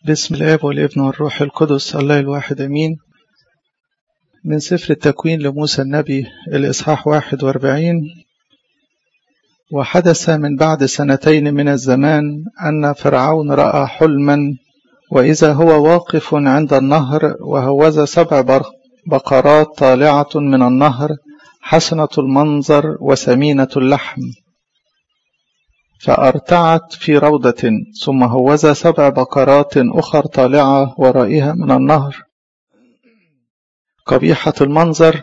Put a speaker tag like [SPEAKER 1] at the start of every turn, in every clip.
[SPEAKER 1] باسم الآب والابن والروح القدس الله الواحد أمين. من سفر التكوين لموسى النبي الإصحاح 41. وحدث من بعد 2 من الزمان أن فرعون رأى حلما، وإذا هو واقف عند النهر، وهوذا 7 بقرات طالعة من النهر حسنة المنظر وسمينة اللحم، فأرتعت في روضة. ثم هوذا 7 بقرات أخر طالعة ورائها من النهر قبيحة المنظر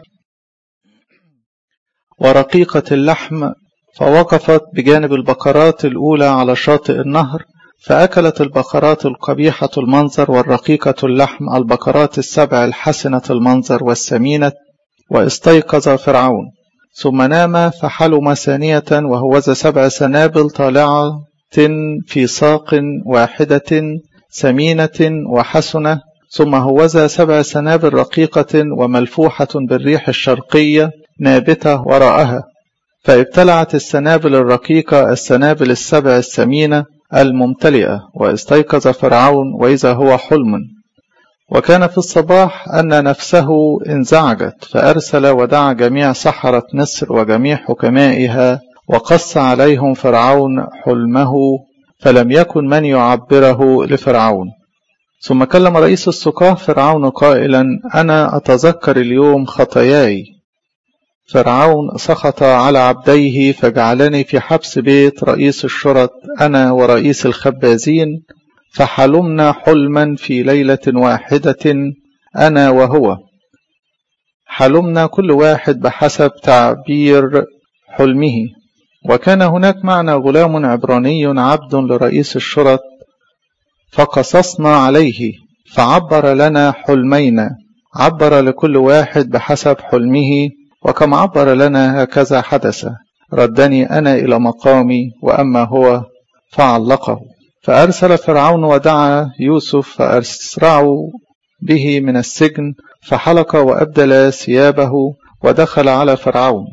[SPEAKER 1] ورقيقة اللحم، فوقفت بجانب البقرات الأولى على شاطئ النهر، فأكلت البقرات القبيحة المنظر والرقيقة اللحم البقرات ال7 الحسنة المنظر والسمينة. واستيقظ فرعون ثم نام فحلم ثانية، وهوذا 7 سنابل طالعة في ساق واحدة سمينة وحسنة. ثم هوذا 7 سنابل رقيقة وملفوحة بالريح الشرقية نابتة وراءها، فابتلعت السنابل الرقيقة السنابل ال7 السمينة الممتلئة. واستيقظ فرعون وإذا هو حلم. وكان في الصباح أن نفسه انزعجت، فأرسل ودعا جميع سحرة مصر وجميع حكمائها، وقص عليهم فرعون حلمه، فلم يكن من يعبره لفرعون. ثم كلم رئيس السقاة فرعون قائلا: أنا أتذكر اليوم خطاياي. فرعون سخط على عبديه، فجعلني في حبس بيت رئيس الشرط أنا ورئيس الخبازين، فحلمنا حلما في ليلة واحدة أنا وهو. حلمنا كل واحد بحسب تعبير حلمه. وكان هناك معنا غلام عبراني عبد لرئيس الشرط، فقصصنا عليه فعبر لنا حلمينا، عبر لكل واحد بحسب حلمه، وكما عبر لنا هكذا حدث. ردني أنا إلى مقامي، وأما هو فعلقه. فأرسل فرعون ودعا يوسف، فأسرعوا به من السجن، فحلق وأبدل ثيابه ودخل على فرعون.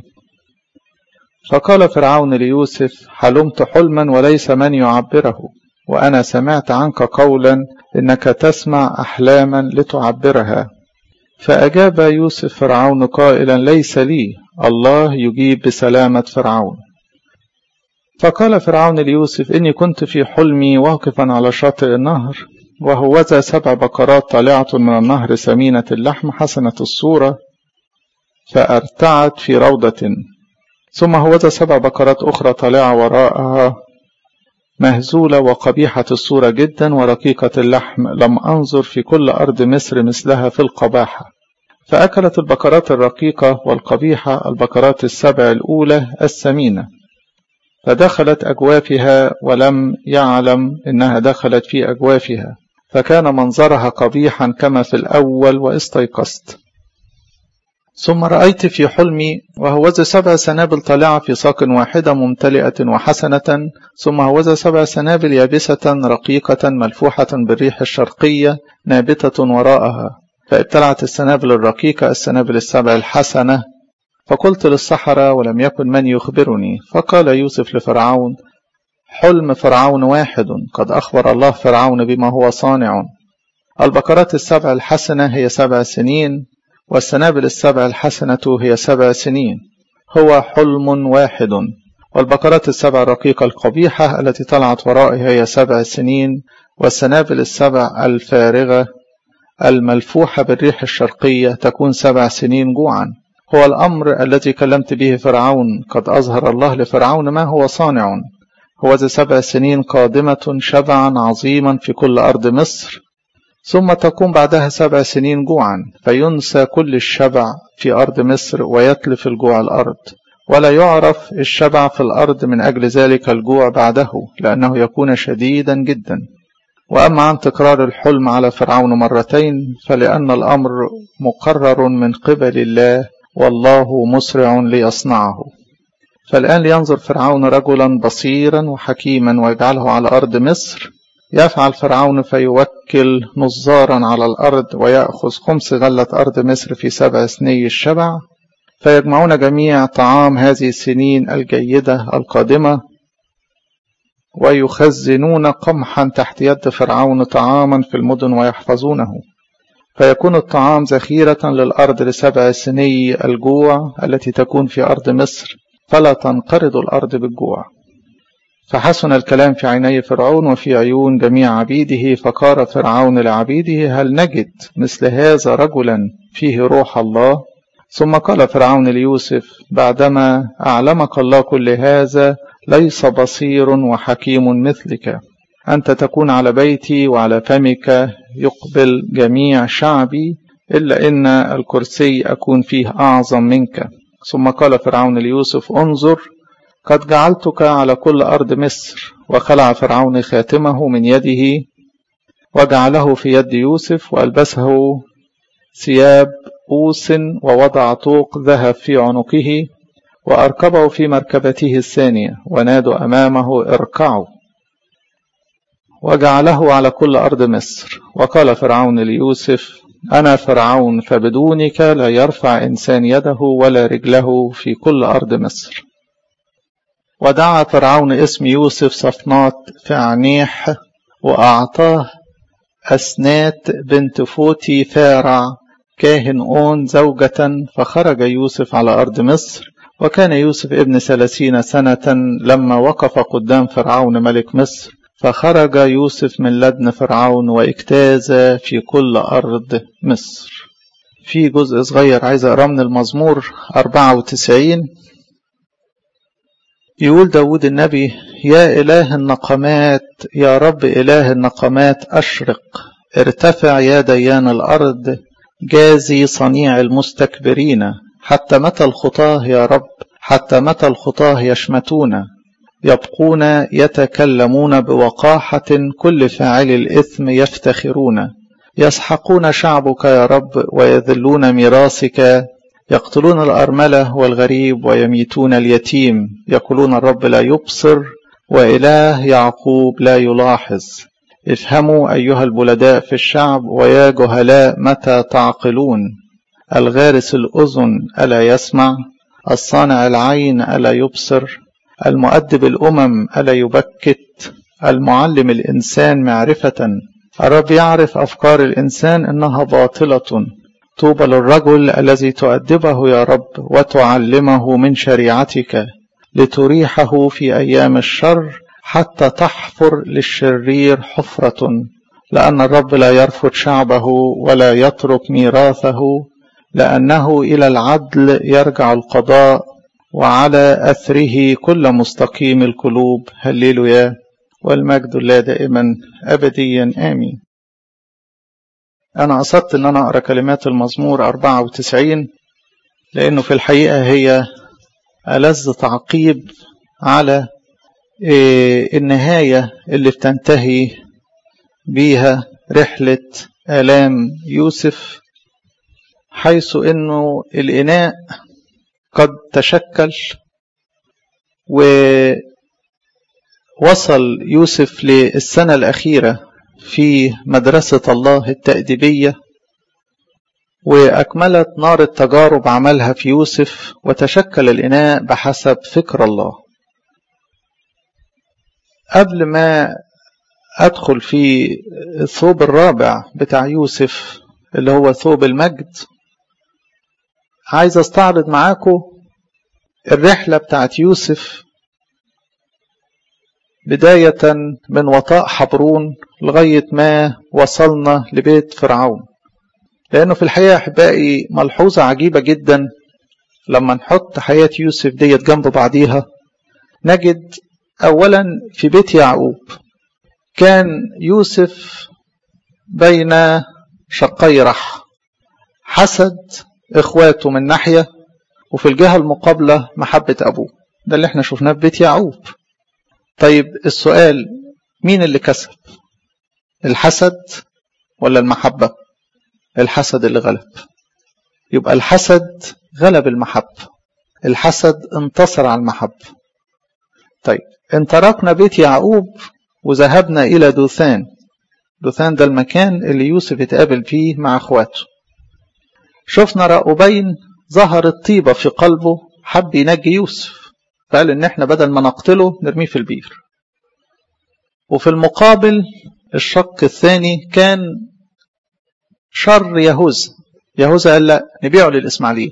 [SPEAKER 1] فقال فرعون ليوسف: حلمت حلما وليس من يعبره، وأنا سمعت عنك قولا إنك تسمع أحلاما لتعبرها. فأجاب يوسف فرعون قائلا: ليس لي، الله يجيب بسلامة فرعون. فقال فرعون ليوسف: إني كنت في حلمي واقفا على شاطئ النهر، وهوذا 7 بقرات طالعة من النهر سمينة اللحم حسنة الصورة، فأرتعت في روضة. ثم هوذا 7 بقرات أخرى طالعة وراءها مهزولة وقبيحة الصورة جدا ورقيقة اللحم، لم أنظر في كل أرض مصر مثلها في القباحة. فأكلت البقرات الرقيقة والقبيحة البقرات ال7 الأولى السمينة، فدخلت أجوافها ولم يعلم إنها دخلت في أجوافها، فكان منظرها قبيحا كما في الأول. واستيقظت ثم رأيت في حلمي، وهوذا 7 سنابل طالعة في ساق واحدة ممتلئة وحسنة، ثم هوذا 7 سنابل يابسة رقيقة ملفوحة بالريح الشرقية نابتة وراءها، فابتلعت السنابل الرقيقة السنابل ال7 الحسنة. فقلت للسحرة ولم يكن من يخبرني. فقال يوسف لفرعون: حلم فرعون واحد، قد أخبر الله فرعون بما هو صانع. البقرات ال7 الحسنة هي 7 سنين، والسنابل ال7 الحسنة هي 7 سنين، هو حلم واحد. والبقرات ال7 الرقيقة القبيحة التي طلعت ورائها هي 7 سنين، والسنابل ال7 الفارغة الملفوحة بالريح الشرقية تكون 7 سنين جوعا. هو الأمر الذي كلمت به فرعون، قد أظهر الله لفرعون ما هو صانع. هو 7 سنين قادمة شبعا عظيما في كل أرض مصر، ثم تكون بعدها 7 سنين جوعا، فينسى كل الشبع في أرض مصر ويتلف الجوع الأرض، ولا يعرف الشبع في الأرض من أجل ذلك الجوع بعده، لأنه يكون شديدا جدا. وأما عن تكرار الحلم على فرعون مرتين، فلأن الأمر مقرر من قبل الله، والله مسرع ليصنعه. فالآن لينظر فرعون رجلا بصيرا وحكيما ويجعله على أرض مصر. يفعل فرعون فيوكل نظارا على الأرض، ويأخذ 5 غلة أرض مصر في 7 سني الشبع، فيجمعون جميع طعام هذه السنين الجيدة القادمة، ويخزنون قمحا تحت يد فرعون طعاما في المدن ويحفظونه، فيكون الطعام ذخيرة للأرض ل7 سني الجوع التي تكون في أرض مصر، فلا تنقرض الأرض بالجوع. فحسن الكلام في عيني فرعون وفي عيون جميع عبيده، فقال فرعون لعبيده: هل نجد مثل هذا رجلا فيه روح الله؟ ثم قال فرعون ليوسف: بعدما أعلمك الله كل هذا، ليس بصير وحكيم مثلك، أنت تكون على بيتي وعلى فمك يقبل جميع شعبي، إلا إن الكرسي أكون فيه أعظم منك. ثم قال فرعون ليوسف: انظر، قد جعلتك على كل أرض مصر. وخلع فرعون خاتمه من يده وجعله في يد يوسف، وألبسه ثياب أوس، ووضع طوق ذهب في عنقه، وأركبه في مركبته الثانية، ونادوا أمامه: اركعوا. وجعله على كل أرض مصر. وقال فرعون ليوسف: أنا فرعون، فبدونك لا يرفع إنسان يده ولا رجله في كل أرض مصر. ودعا فرعون اسم يوسف صفنات فعنيح، وأعطاه أسنات بنت فوتي فارع كاهن أون زوجة، فخرج يوسف على أرض مصر. وكان يوسف ابن 30 سنة لما وقف قدام فرعون ملك مصر، فخرج يوسف من لدن فرعون واجتاز في كل أرض مصر. في جزء صغير عايز أقرأ من المزمور 94. يقول داود النبي: يا إله النقمات، يا رب إله النقمات، أشرق، ارتفع يا ديان الأرض، جازي صنيع المستكبرين. حتى متى الخطاه يا رب؟ حتى متى الخطاه يشمتون؟ يبقون يتكلمون بوقاحة، كل فاعل الإثم يفتخرون. يسحقون شعبك يا رب ويذلون ميراثك، يقتلون الأرملة والغريب ويميتون اليتيم. يقولون: الرب لا يبصر، وإله يعقوب لا يلاحظ. افهموا أيها البلداء في الشعب، ويا جهلاء متى تعقلون؟ الغارس الأذن ألا يسمع؟ الصانع العين ألا يبصر؟ المؤدب الأمم ألا يبكت؟ المعلم الإنسان معرفة. الرب يعرف أفكار الإنسان إنها باطلة. طوبى للرجل الذي تؤدبه يا رب وتعلمه من شريعتك، لتريحه في أيام الشر، حتى تحفر للشرير حفرة. لأن الرب لا يرفض شعبه ولا يترك ميراثه، لأنه إلى العدل يرجع القضاء، وعلى أثره كل مستقيم القلوب. هللويا، والمجد لله دائما أبديا آمين. أنا قصدت أن أنا أقرأ كلمات المزمور 94 لأنه في الحقيقة هي ألذ تعقيب على النهاية اللي بتنتهي بيها رحلة آلام يوسف، حيث أنه الإناء قد تشكل، ووصل يوسف للسنة الأخيرة في مدرسة الله التأديبية، وأكملت نار التجارب عملها في يوسف، وتشكل الإناء بحسب فكر الله. قبل ما أدخل في الثوب الرابع بتاع يوسف اللي هو ثوب المجد، عايز أستعرض معاكم الرحلة بتاعت يوسف بداية من وطاء حبرون لغاية ما وصلنا لبيت فرعون. لأنه في الحقيقة أحبائي ملحوظة عجيبة جدا لما نحط حياة يوسف ديت جنب بعضيها، نجد أولا في بيت يعقوب كان يوسف بين شقي رح، حسد إخواته من ناحية، وفي الجهة المقابلة محبة أبوه. ده اللي احنا شفناه في بيت يعقوب. طيب السؤال، مين اللي كسب؟ الحسد ولا المحبة؟ الحسد اللي غلب. يبقى الحسد غلب المحبة، الحسد انتصر على المحبة. طيب انطلقنا بيت يعقوب وذهبنا إلى دوثان. دوثان ده المكان اللي يوسف اتقابل فيه مع اخواته. شفنا رأوبين ظهرت طيبة في قلبه، حب ينجي يوسف، فقال ان احنا بدل ما نقتله نرميه في البير. وفي المقابل الشق الثاني كان شر يهوذا. يهوذا قال لا نبيعه للإسماعيليين.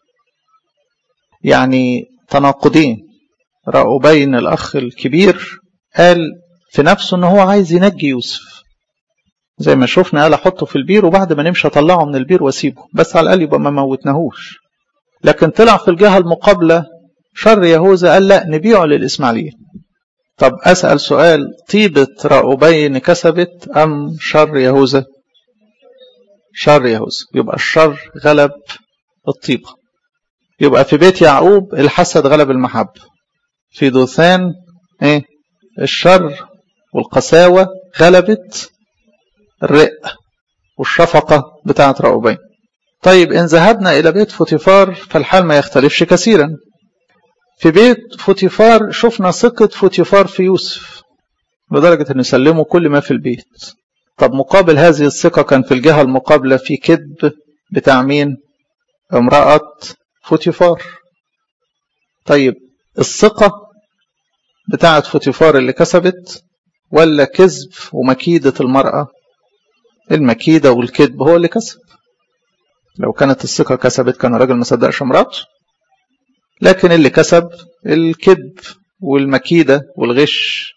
[SPEAKER 1] يعني تناقضين. رأوبين الأخ الكبير قال في نفسه أنه هو عايز ينجي يوسف، زي ما شفنا قال أحطه في البير وبعد ما نمشي أطلعه من البير واسيبه، بس على الأقل يبقى ما موتناهوش. لكن طلع في الجهة المقابلة شر يهوذا قال لا نبيعه للإسماعيليين. طب أسأل سؤال، طيبة رأوبين كسبت أم شر يهوذا؟ شر يهوذا. يبقى الشر غلب الطيبة. يبقى في بيت يعقوب الحسد غلب المحبة. في دوثان الشر والقساوة غلبت الرق والشفقة بتاعة رأوبين. طيب إن ذهبنا إلى بيت فوتيفار فالحال ما يختلفش كثيرا. في بيت فوتيفار شفنا ثقة فوتيفار في يوسف لدرجة أن يسلموا كل ما في البيت. طب مقابل هذه الثقة كان في الجهة المقابلة في كذب بتاع مين؟ امرأة فوتيفار. طيب الثقة بتاعة فوتيفار اللي كسبت ولا كذب ومكيدة المرأة؟ المكيدة والكذب هو اللي كسب. لو كانت الثقة كسبت كان الراجل ما صدقش مراته، لكن اللي كسب الكذب والمكيدة والغش.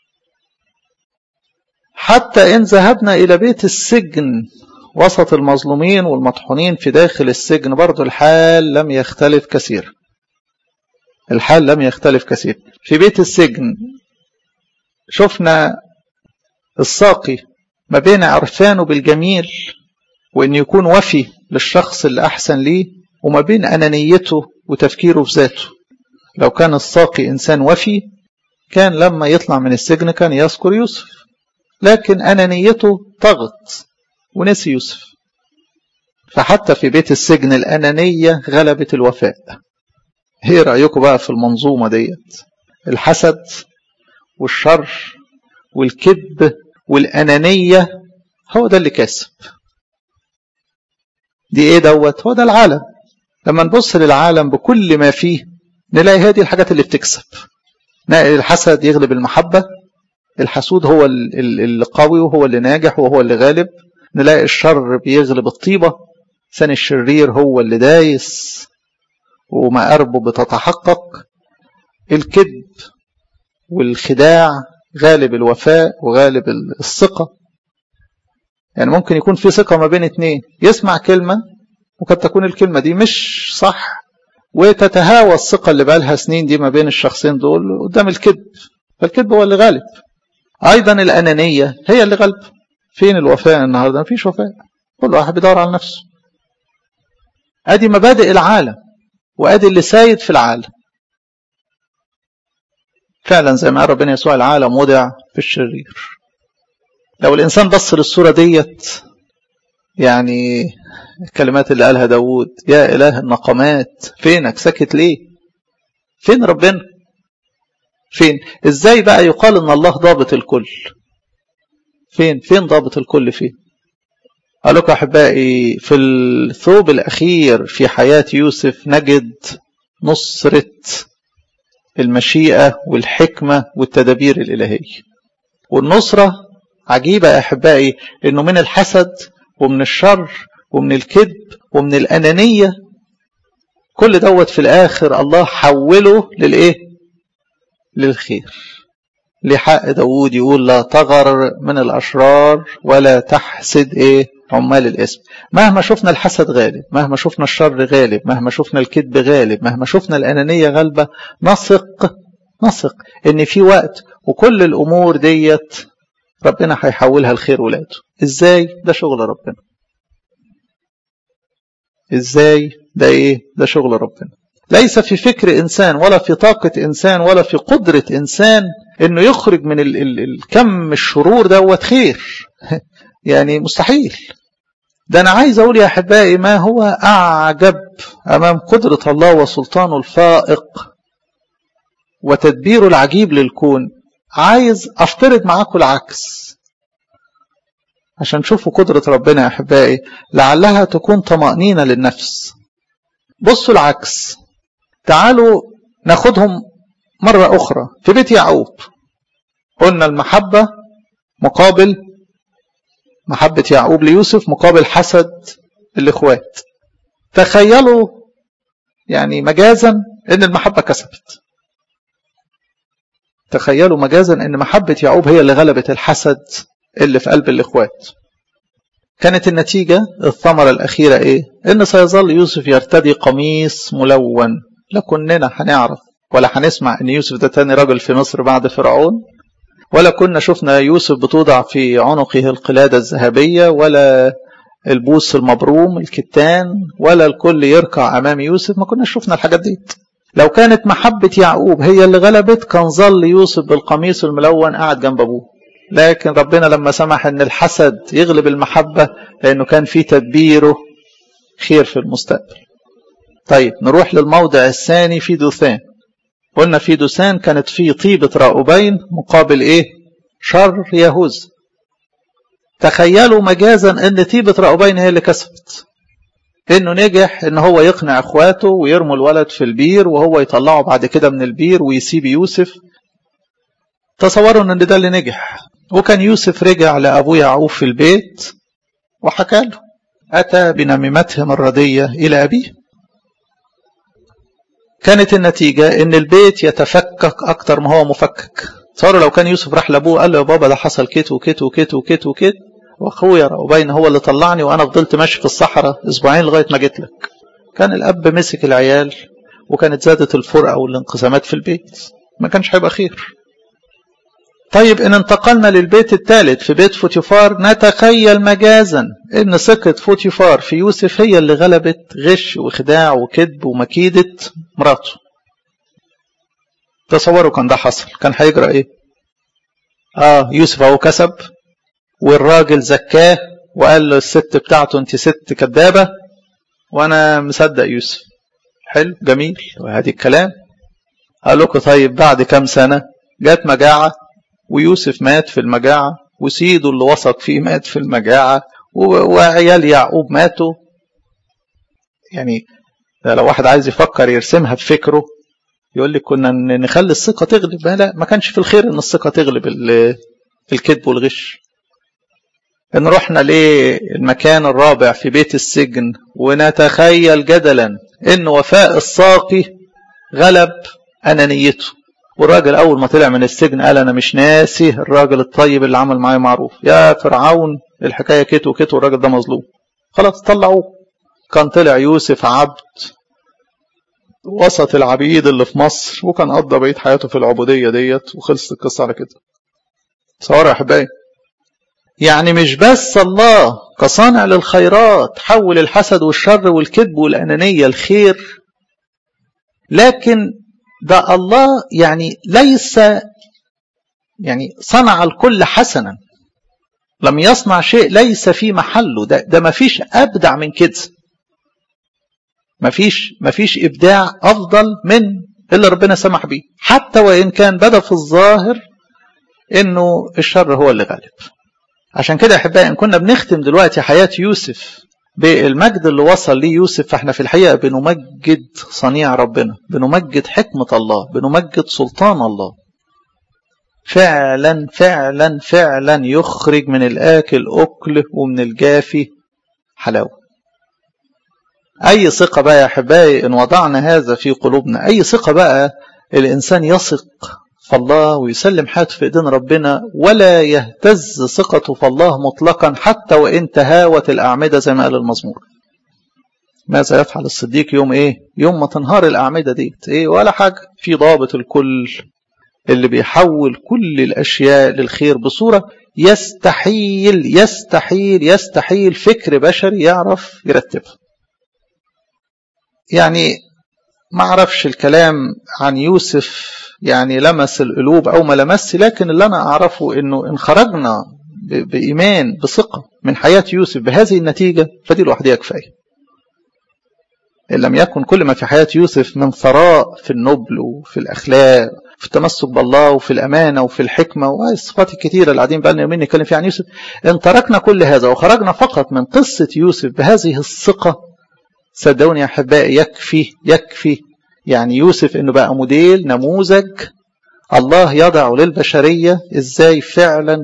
[SPEAKER 1] حتى إن ذهبنا إلى بيت السجن وسط المظلومين والمطحونين في داخل السجن برضو الحال لم يختلف كثير. الحال لم يختلف كثير. في بيت السجن شفنا الساقي ما بين عرفانه بالجميل وإن يكون وفي للشخص اللي أحسن ليه، وما بين أنانيته وتفكيره في ذاته. لو كان الساقي إنسان وفي كان لما يطلع من السجن كان يذكر يوسف، لكن أنانيته طغت ونسي يوسف. فحتى في بيت السجن الأنانية غلبت الوفاء. ايه رأيكم بقى في المنظومة ديت؟ الحسد والشر والكذب والأنانية هو ده اللي كاسب. دي ايه دوت؟ هو ده العالم. لما نبص للعالم بكل ما فيه نلاقي هذه الحاجات اللي بتكسب. نلاقي الحسد يغلب المحبة، الحسود هو اللي قوي وهو اللي ناجح وهو اللي غالب. نلاقي الشر بيغلب الطيبة، لسان الشرير هو اللي دايس ومآربه بتتحقق. الكذب والخداع غالب الوفاء وغالب الثقة. يعني ممكن يكون في ثقة ما بين اتنين، يسمع كلمة وقد تكون الكلمة دي مش صح، وتتهاوى الثقة اللي بقالها سنين دي ما بين الشخصين دول قدام الكذب، فالكذب هو اللي غالب. أيضا الأنانية هي اللي غالب. فين الوفاء النهاردة؟ مفيش وفاء، كل واحد بيدور على نفسه. أدي مبادئ العالم وأدي اللي سايد في العالم. فعلا زي ما قال ربنا يسوع العالم وضع في الشرير. لو الإنسان بص للصورة ديت، يعني الكلمات اللي قالها داود، يا إله النقمات فينك ساكت ليه؟ فين ربنا؟ فين؟ إزاي بقى يقال إن الله ضابط الكل؟ فين ضابط الكل؟ فين؟ قال لكم أحبائي في الثوب الأخير في حياة يوسف نجد نصرة المشيئة والحكمة والتدابير الإلهية. والنصرة عجيبة يا أحبائي، إنه من الحسد ومن الشر ومن الكذب ومن الأنانية كل دوت في الآخر الله حوله للإيه؟ للخير. لحق داود يقول لا تغر من الأشرار ولا تحسد عمال الاسم. مهما شفنا الحسد غالب، مهما شفنا الشر غالب، مهما شفنا الكذب غالب، مهما شفنا الأنانية غالبة، نثق إن في وقت وكل الأمور ديت ربنا هيحولها لخير ولاده. إزاي؟ ده شغل ربنا. إزاي؟ ده شغل ربنا. ليس في فكر إنسان ولا في طاقة إنسان ولا في قدرة إنسان إنه يخرج من الكم الشرور دوت خير. يعني مستحيل. ده أنا عايز أقول يا أحبائي ما هو أعجب أمام قدرة الله وسلطانه الفائق وتدبيره العجيب للكون. عايز أفترض معاكم العكس عشان تشوفوا قدرة ربنا يا أحبائي، لعلها تكون طمأنينة للنفس. بصوا العكس. تعالوا ناخدهم مرة أخرى في بيت يعقوب. قلنا المحبة مقابل محبة يعقوب ليوسف مقابل حسد الإخوات. تخيلوا يعني مجازا ان المحبة كسبت. تخيلوا مجازا ان محبة يعقوب هي اللي غلبت الحسد اللي في قلب الإخوات. كانت النتيجة الثمرة الأخيرة إيه؟ إن سيظل يوسف يرتدي قميص ملون. لا كننا هنعرف ولا هنسمع إن يوسف ده تاني راجل في مصر بعد فرعون، ولا كنا شفنا يوسف بتوضع في عنقه القلادة الذهبية ولا البوس المبروم الكتان ولا الكل يركع أمام يوسف. ما كنا شفنا الحاجات دي. لو كانت محبة يعقوب هي اللي غلبت كان ظل يوسف بالقميص الملون قاعد جنب أبوه. لكن ربنا لما سمح ان الحسد يغلب المحبة لانه كان في تدبيره خير في المستقبل. طيب نروح للموضع الثاني في دوثان. قلنا في دوثان كانت في طيبة راؤوبين مقابل ايه؟ شر يهوذا. تخيلوا مجازا ان طيبة راؤوبين هي اللي كسبت، انه نجح ان هو يقنع اخواته ويرموا الولد في البير وهو يطلعه بعد كده من البير ويسيب يوسف. تصوروا ان ده اللي نجح. وكان يوسف رجع لأبوه يعقوب في البيت وحكى له، أتى بنميمتهم الردية إلى أبيه. كانت النتيجة إن البيت يتفكك أكتر ما هو مفكك. تصوروا لو كان يوسف راح لأبوه قال له يا بابا ده حصل كت وكت وكت وكت وكت، وأخويا راؤوبين هو اللي طلعني وأنا فضلت ماشي في الصحراء أسبوعين لغاية ما جيت لك. كان الأب مسك العيال وكانت زادت الفرقة والانقسامات في البيت، ما كانش هيبقى خير. طيب إن انتقلنا للبيت الثالث في بيت فوتيفار، نتخيل مجازا إن ثقة فوتيفار في يوسف هي اللي غلبت غش وخداع وكذب ومكيدة مراته. تصوروا كان ده حصل كان هيجرى إيه؟ يوسف أهو كسب والراجل زكاه وقال له الست بتاعته أنت ست كذابة وأنا مصدق يوسف. حلو جميل وهذه الكلام. قال لكم طيب بعد كام سنة جات مجاعة ويوسف مات في المجاعة وسيده اللي وثق فيه مات في المجاعة وعيال يعقوب ماتوا. يعني لو واحد عايز يفكر يرسمها بفكره يقول لك كنا نخلي الثقة تغلب. لا، ما كانش في الخير ان الثقة تغلب الكذب والغش. ان رحنا للمكان الرابع في بيت السجن ونتخيل جدلا ان وفاء الساقي غلب أنانيته، والراجل أول ما طلع من السجن قال أنا مش ناسي الراجل الطيب اللي عمل معايا معروف. يا فرعون الحكاية كت وكت والراجل ده مظلوم. خلاص طلعوه. كان طلع يوسف عبد وسط العبيد اللي في مصر وكان قضى بقية حياته في العبودية ديت وخلصت القصة على كده. تصوروا يا أحبائي، يعني مش بس الله كصانع للخيرات حول الحسد والشر والكذب والأنانية الخير، لكن ده الله يعني ليس يعني صنع الكل حسنا. لم يصنع شيء ليس في محله. ده ما فيش أبدع من كده. ما فيش إبداع أفضل من اللي ربنا سمح به، حتى وإن كان بدأ في الظاهر إنه الشر هو اللي غالب. عشان كده أحبائي إن كنا بنختم دلوقتي حياة يوسف بالمجد اللي وصل ليه يوسف، فاحنا في الحقيقة بنمجد صنيع ربنا، بنمجد حكمة الله، بنمجد سلطان الله. فعلا فعلا فعلا يخرج من الآكل أكل ومن الجافي حلاوة. أي ثقة بقى يا أحبائي إن وضعنا هذا في قلوبنا، أي ثقة بقى الإنسان يثق في الله ويسلم حياته في إيدين ربنا ولا يهتز ثقته في الله مطلقا حتى وإن تهاوت الأعمدة زي ما قال المزمور. ماذا يفعل الصديق يوم إيه؟ يوم ما تنهار الأعمدة ديت إيه؟ ولا حاجة. في ضابط الكل اللي بيحول كل الأشياء للخير بصورة يستحيل يستحيل يستحيل فكر بشري يعرف يرتبها. يعني ما عرفش الكلام عن يوسف يعني لمس القلوب أو ما لمس، لكن اللي أنا أعرفه إنه إن خرجنا بإيمان بثقة من حياة يوسف بهذه النتيجة فدي لوحدها كفاية. إن لم يكن كل ما في حياة يوسف من ثراء في النبل وفي الأخلاق في التمسك بالله وفي الأمانة وفي الحكمة والصفات الكثيرة اللي قاعدين بقالنا يومين نتكلم فيها عن يوسف، إن تركنا كل هذا وخرجنا فقط من قصة يوسف بهذه الثقة، صدقوني يا أحبائي يكفي يعني يوسف إنه بقى موديل نموذج الله يضع للبشرية إزاي فعلا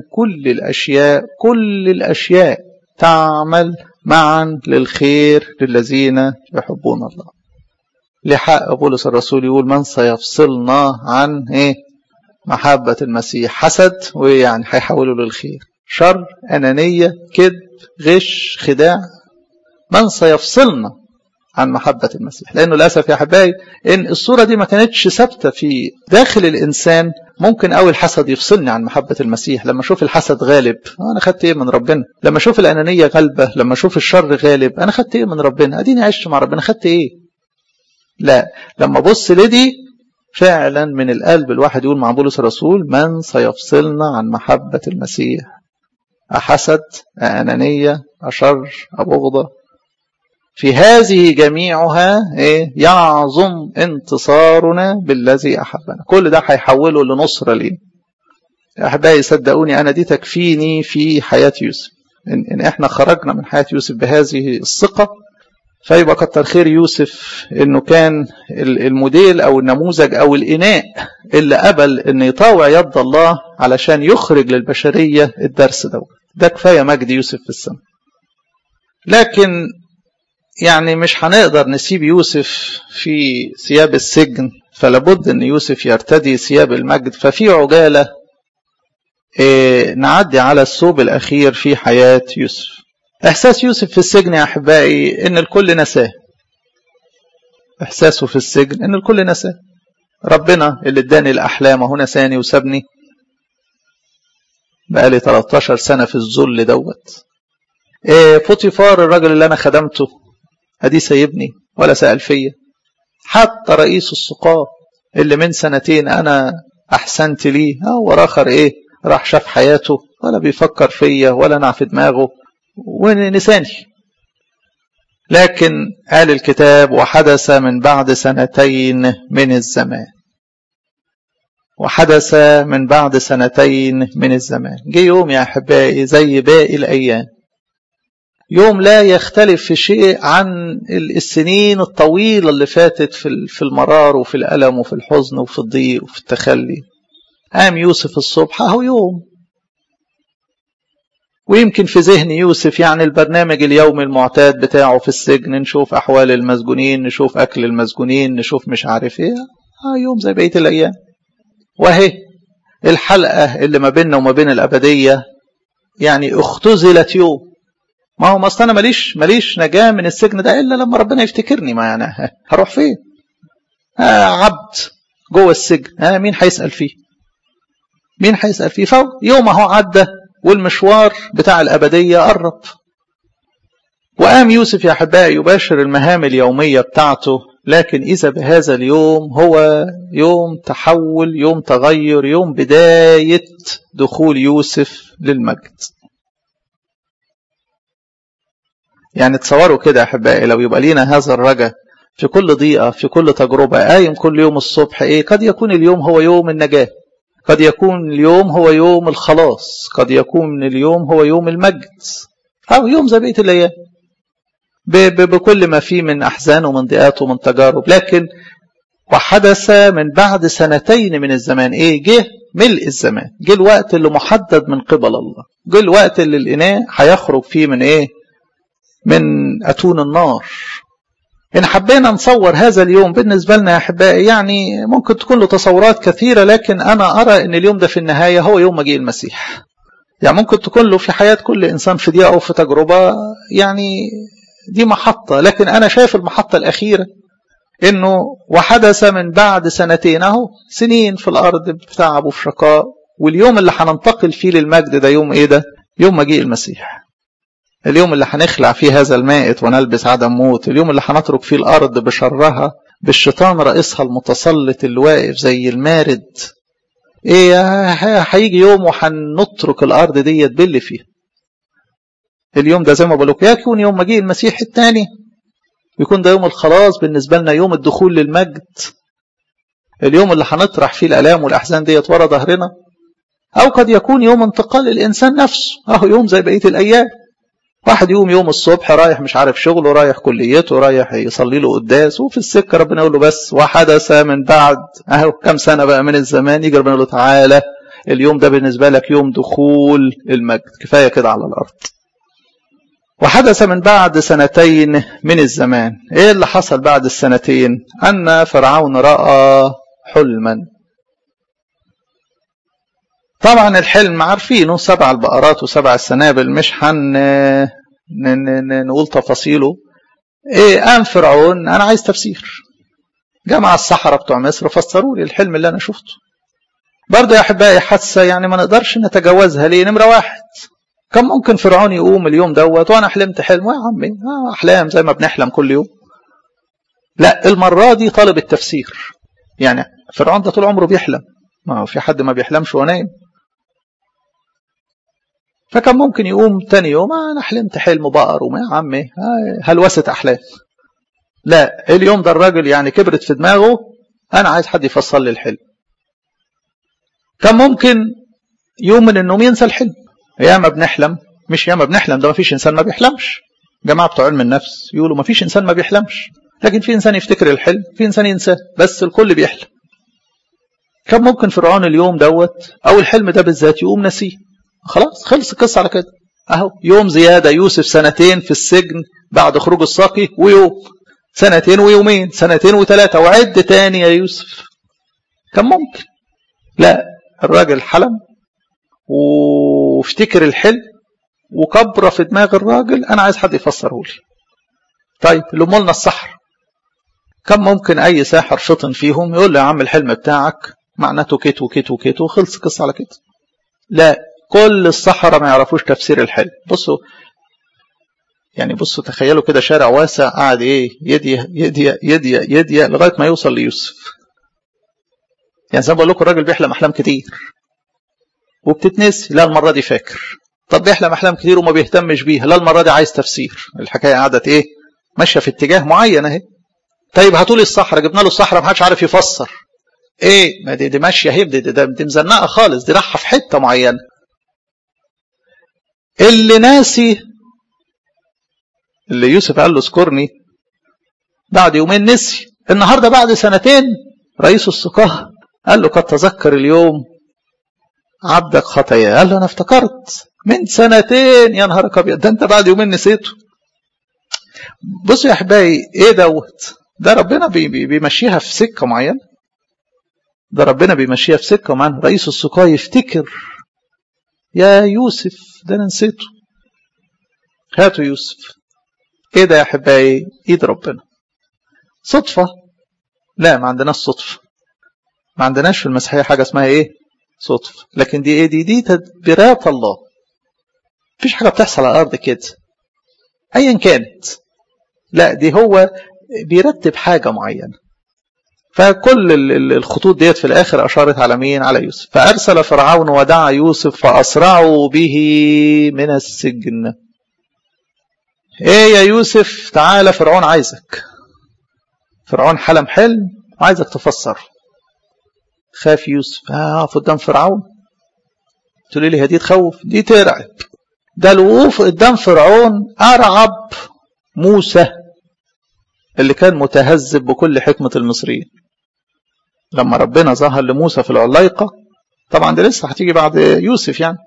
[SPEAKER 1] كل الأشياء تعمل معا للخير للذين يحبون الله. لحق بولس الرسول يقول من سيفصلنا عن محبة المسيح؟ حسد، ويعني هيحوله للخير، شر، أنانية، كذب، غش، خداع. من سيفصلنا عن محبة المسيح؟ لأنه للأسف يا أحبائي إن الصورة دي ما كانتش ثابتة في داخل الإنسان. ممكن أول الحسد يفصلني عن محبة المسيح، لما أشوف الحسد غالب أنا خدت إيه من ربنا؟ لما أشوف الأنانية غالبة، لما أشوف الشر غالب أنا خدت إيه من ربنا؟ أديني عشت مع ربنا خدت إيه؟ لا، لما أبص لدي فعلا من القلب الواحد يقول مع بولس الرسول من سيفصلنا عن محبة المسيح؟ أحسد، أنانية، أشر، أبغضة، في هذه جميعها يعظم انتصارنا بالذي أحبنا. كل ده هيحوله لنصرة ليه. أحبائي صدقوني أنا دي تكفيني في حياة يوسف. إن إحنا خرجنا من حياة يوسف بهذه الثقة فيبقى كتر خير يوسف إنه كان الموديل أو النموذج أو الإناء اللي قبل إن يطاوع يد الله علشان يخرج للبشرية الدرس ده كفاية مجد يوسف في السماء. لكن يعني مش هنقدر نسيب يوسف في ثياب السجن، فلابد ان يوسف يرتدي ثياب المجد. ففي عجالة نعدي على الثوب الأخير في حياة يوسف. إحساس يوسف في السجن يا أحبائي إن الكل نساه. إحساسه في السجن إن الكل نساه. ربنا اللي اداني الأحلام هو نساني وسابني. بقالي 13 سنة في الذل دوت. فوتيفار الراجل اللي أنا خدمته أدي سايبني ولا سأل فيا. حتى رئيس السقاة اللي من 2 سنين أنا أحسنت ليه هو آخر راح شاف حياته ولا بيفكر فيا ولا أنا في دماغه ونساني. لكن قال الكتاب وحدث من بعد 2 من الزمان. وحدث من بعد 2 من الزمان. جه يوم يا أحبائي زي باقي الأيام، يوم لا يختلف في شيء عن السنين الطويلة اللي فاتت في المرار وفي الألم وفي الحزن وفي الضيق وفي التخلي. قام يوسف الصبح اهو يوم، ويمكن في ذهن يوسف يعني البرنامج اليومي المعتاد بتاعه في السجن، نشوف أحوال المسجونين، نشوف أكل المسجونين، نشوف مش عارف يوم زي بقية الأيام. وهي الحلقة اللي ما بيننا وما بين الأبدية يعني اختزلت يوم. ما هو اصل انا ماليش نجاة من السجن ده الا لما ربنا يفتكرني. ما يعني هروح فين؟ عبد جوه السجن، مين هيسأل فيه؟ مين هيسأل فيه؟ يوم اهو عدى والمشوار بتاع الأبدية قرب. وقام يوسف يا أحبائي يباشر المهام اليومية بتاعته. لكن إذا بهذا اليوم هو يوم تحول، يوم تغير، يوم بداية دخول يوسف للمجد. يعني تصوروا كده يا أحبائي لو يبقى لينا هذا الرجاء في كل ضيقة، في كل تجربة، قايم كل يوم الصبح قد يكون اليوم هو يوم النجاة، قد يكون اليوم هو يوم الخلاص، قد يكون اليوم هو يوم المجد، أو يوم زي بقية الأيام بكل ما فيه من أحزان ومن ضيقات ومن تجارب. لكن وحدث من بعد 2 من الزمان. جه ملء الزمان، جه الوقت اللي محدد من قبل الله، جه الوقت اللي الإناء هيخرج فيه من من أتون النار. إن حبينا نصور هذا اليوم بالنسبة لنا يا أحبائي يعني ممكن تكون له تصورات كثيرة، لكن أنا أرى أن اليوم ده في النهاية هو يوم مجيء المسيح. يعني ممكن تكون له في حياة كل إنسان في ضيقة أو في تجربة، يعني دي محطة، لكن أنا شايف المحطة الأخيرة إنه وحدث من بعد 2 أهو سنين في الأرض بتعب وفي شقاء، واليوم اللي هننتقل فيه للمجد ده يوم ده؟ يوم مجيء المسيح. اليوم اللي هنخلع فيه هذا المائت ونلبس عدم موت، اليوم اللي هنترك فيه الأرض بشرها بالشيطان رئيسها المتسلط اللي واقف زي المارد. هيجي يوم وهنترك الأرض دي تبل فيها. اليوم ده زي ما بقولك يكون يوم مجيء المسيح الثاني، يكون ده يوم الخلاص بالنسبة لنا، يوم الدخول للمجد، اليوم اللي هنطرح فيه الآلام والأحزان ديت ورا ظهرنا، أو قد يكون يوم انتقال الإنسان نفسه، يوم زي بقية الأيام. واحد يوم الصبح رايح مش عارف شغله، رايح كليته، رايح يصلي له قداس، وفي السكة ربنا يقول له بس وحدث من بعد اهو كم سنة بقى من الزمان، يجي ربنا يقول له تعالى اليوم ده بالنسبة لك يوم دخول المجد، كفاية كده على الأرض. وحدث من بعد 2 من الزمان. ايه اللي حصل بعد السنتين؟ أن فرعون رأى حلما. طبعا الحلم عارفينه، 7 البقرات و7 السنابل، مش نقول تفاصيله. ايه قام فرعون انا عايز تفسير، جمع السحرة بتوع مصر فسروا لي الحلم اللي انا شفته. برضه يا احبائي حادثة يعني ما نقدرش نتجاوزها. ليه؟ نمرة 1، كم ممكن فرعون يقوم اليوم دوت وانا حلمت حلم؟ يا عمي احلام زي ما بنحلم كل يوم. لا، المرة دي طالب التفسير. يعني فرعون ده طول عمره بيحلم، ما هو في حد ما بيحلمش ونايم. فكان ممكن يقوم تاني يوم انا حلمت حلم بقر وما يا عمي هلوسة احلام. لا، اليوم ده الراجل يعني كبرت في دماغه انا عايز حد يفسر لي الحلم. كان ممكن يوم من النوم ينسى الحلم. ياما بنحلم، مش ياما بنحلم، ده ما فيش انسان ما بيحلمش. جماعه بتوع علم النفس يقولوا ما فيش انسان ما بيحلمش، لكن في انسان يفتكر الحلم، في انسان ينساه، بس الكل بيحلم. كان ممكن فرعون اليوم دوت او الحلم ده بالذات يقوم نسيه، خلاص خلص القصه على كده. اهو يوم زياده، يوسف 2 في السجن بعد خروج الساقي، ويوم 2 ويومين، 2 و3، وعد تاني يا يوسف. كان ممكن. لا، الراجل حلم وافتكر الحلم وكبره في دماغ الراجل انا عايز حد يفسره لي. طيب لما لنا السحر، كم ممكن اي ساحر فطن فيهم يقول له يا عم الحلم بتاعك معناته كيت وكيت وكيت وخلص قصه على كده. لا، كل السحرة ما يعرفوش تفسير الحلم. بصوا تخيلوا كده شارع واسع قاعد ايه يدي لغايه ما يوصل ليوسف. يعني زي ما بقول لكم الراجل بيحلم احلام كتير وبتتنسي، لا المره دي فاكر. طب بيحلم احلام كتير وما بيهتمش بيها، لا المره دي عايز تفسير. الحكايه قعدت ايه ماشيه في اتجاه معين اهي. طيب هاتوا لي الصحراء، جبنا له الصحراء ما حدش عارف يفسر. ايه ما دي ماشيه اهي، دي مزنقه خالص، دي رايحه في حته معينه. اللي ناسي اللي يوسف قال له اذكرني بعد يومين نسي. النهارده بعد 2 رئيس السقاه قال له قد تذكر اليوم عبدك خطايا. قال له انا افتكرت من 2 يا نهارك ابيض، ده انت بعد يومين نسيته. بصوا يا احبائي ايه دوت، ده ربنا بيمشيها في سكه معينه. ده ربنا بيمشيها في سكه معينه. رئيس السقاه يفتكر يا يوسف ده انا نسيته، هاتوا يوسف. ايه ده يا احبائي؟ ايد ربنا. صدفه؟ لا، ما عندناش صدفه. ما عندناش في المسيحيه حاجه اسمها ايه صدفه. لكن دي ايه؟ دي تدبيرات الله. مفيش حاجه بتحصل على الارض كده ايا كانت، لا دي هو بيرتب حاجه معينه. فكل الخطوط ديت في الاخر اشارت على مين؟ على يوسف. فارسل فرعون ودعا يوسف فاسرعوا به من السجن. ايه يا يوسف تعالى فرعون عايزك. فرعون حلم حلم وعايزك تفسر. خاف يوسف قدام فرعون. تقول لي هدي تخوف؟ دي ترعب. ده الوقوف قدام فرعون ارعب موسى اللي كان متهذب بكل حكمة المصريين. لما ربنا ظهر لموسى في العلايقة، طبعا ده لسه هتيجي بعد يوسف يعني،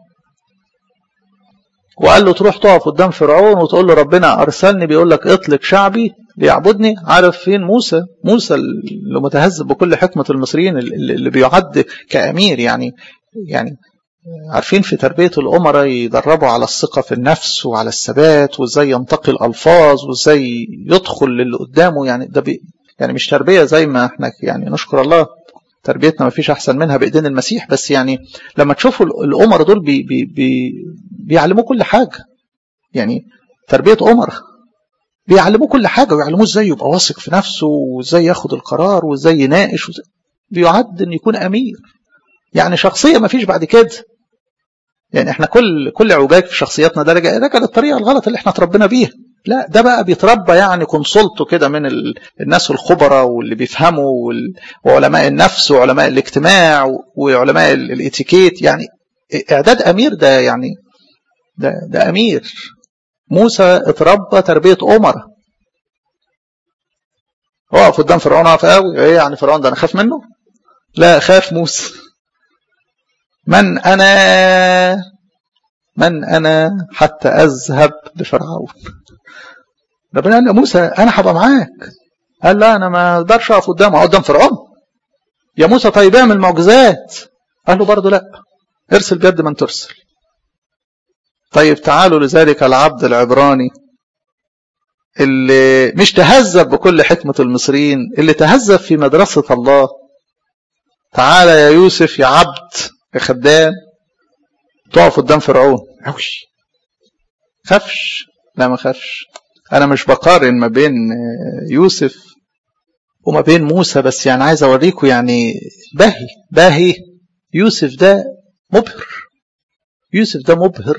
[SPEAKER 1] وقال له تروح تقف قدام فرعون وتقول له ربنا أرسلني بيقول لك اطلق شعبي ليعبدني. عارف فين موسى؟ موسى اللي متهذب بكل حكمة المصريين، اللي بيعد كأمير يعني عارفين في تربية الأمراء يدربوا على الثقة في النفس وعلى الثبات وازاي ينتقي الألفاظ وازاي يدخل للي قدامه. يعني ده يعني مش تربية زي ما احنا يعني نشكر الله تربيتنا ما فيش أحسن منها بإيدين المسيح، بس يعني لما تشوفوا الأمراء دول بيعلموا كل حاجة. يعني تربية أمراء بيعلموا كل حاجة، ويعلموه ازاي يبقى واثق في نفسه وازاي ياخد القرار وازاي يناقش بيعد ان يكون أمير. يعني شخصية ما فيش بعد كده. يعني احنا كل عوجاج في شخصياتنا ده رجع للطريقة الغلط اللي احنا تربينا بيها. لا ده بقى بيتربى يعني كونسلته كده من الناس الخبراء واللي بيفهموا وعلماء النفس وعلماء الاجتماع وعلماء الاتيكيت. يعني اعداد امير ده يعني ده امير. موسى اتربى تربية أمرة. اقف قدام فرعون اقف قوي، ايه يعني فرعون ده انا خاف منه؟ لا، خاف موسى. من انا حتى اذهب لفرعون. ربنا قال لموسى انا هبقى معاك. قال لا انا ما اقدرش اقف قدام فرعون. يا موسى طيب اعمل معجزات. قال له برضه لا، ارسل بيد من ترسل. طيب تعالوا لذلك العبد العبراني اللي مش تهذب بكل حكمة المصريين، اللي تهذب في مدرسة الله. تعالى يا يوسف يا عبد يا خدام، تقف قدام فرعون. خافش؟ لا ما خافش. انا مش بقارن ما بين يوسف وما بين موسى، بس يعني عايز اوريكم يعني باهي يوسف ده مبهر. يوسف ده مبهر.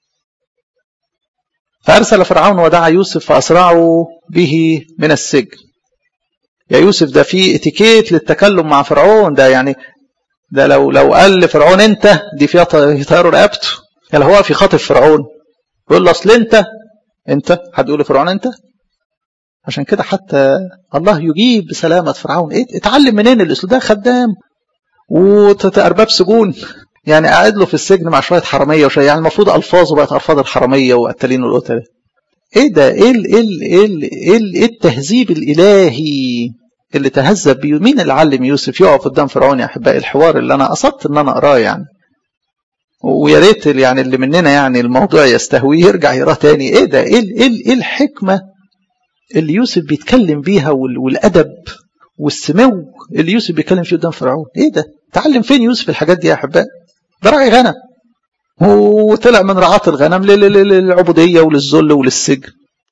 [SPEAKER 1] فأرسل فرعون ودعا يوسف فأسرعوا به من السجن. يا يوسف ده في اتيكيت للتكلم مع فرعون، ده يعني ده لو قال لفرعون انت دي فيها يطيروا رقبته. يعني هو في خاطب فرعون يقول له اصل انت حد يقول لفرعون انت. عشان كده حتى الله يجيب بسلامة فرعون. ايه اتعلم منين الاسلوب ده؟ خدام وارباب سجون، يعني قاعد له في السجن مع شويه حراميه وشويه، يعني المفروض الفاظه بقت الفاظ الحراميه وقتالين والقتله. ايه ده؟ ايه التهذيب الالهي اللي تهذب بيه؟ مين اللي علم يوسف يقف قدام فرعون يا احبائي؟ الحوار اللي انا قصدت ان انا اقراه يعني، ويا ريت يعني اللي مننا يعني الموضوع يستهويه يرجع يقراه تاني. ايه ده؟ ايه الحكمه اللي يوسف بيتكلم بيها والادب والسمو اللي يوسف بيتكلم فيه قدام فرعون؟ ايه ده؟ تعلم فين يوسف الحاجات دي يا احبائي؟ ده راعي غنم وطلع من رعاة الغنم للعبودية وللذل وللسجن.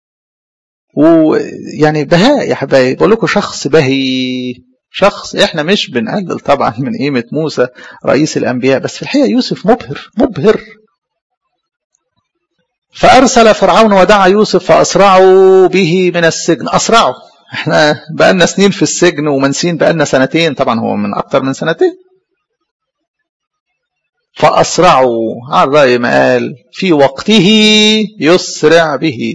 [SPEAKER 1] ويعني بهاء يا حبايبي، بقول لكم شخص بهي، شخص احنا مش بنقلل طبعا من قيمة موسى رئيس الأنبياء، بس في الحقيقة يوسف مبهر. فأرسل فرعون ودعا يوسف فأسرعوا به من السجن. أسرعوا، احنا بقالنا سنين في السجن ومنسين بقالنا سنتين، طبعا هو من أكتر من سنتين. فأسرعوا على رأي ما قال في وقته يسرع به.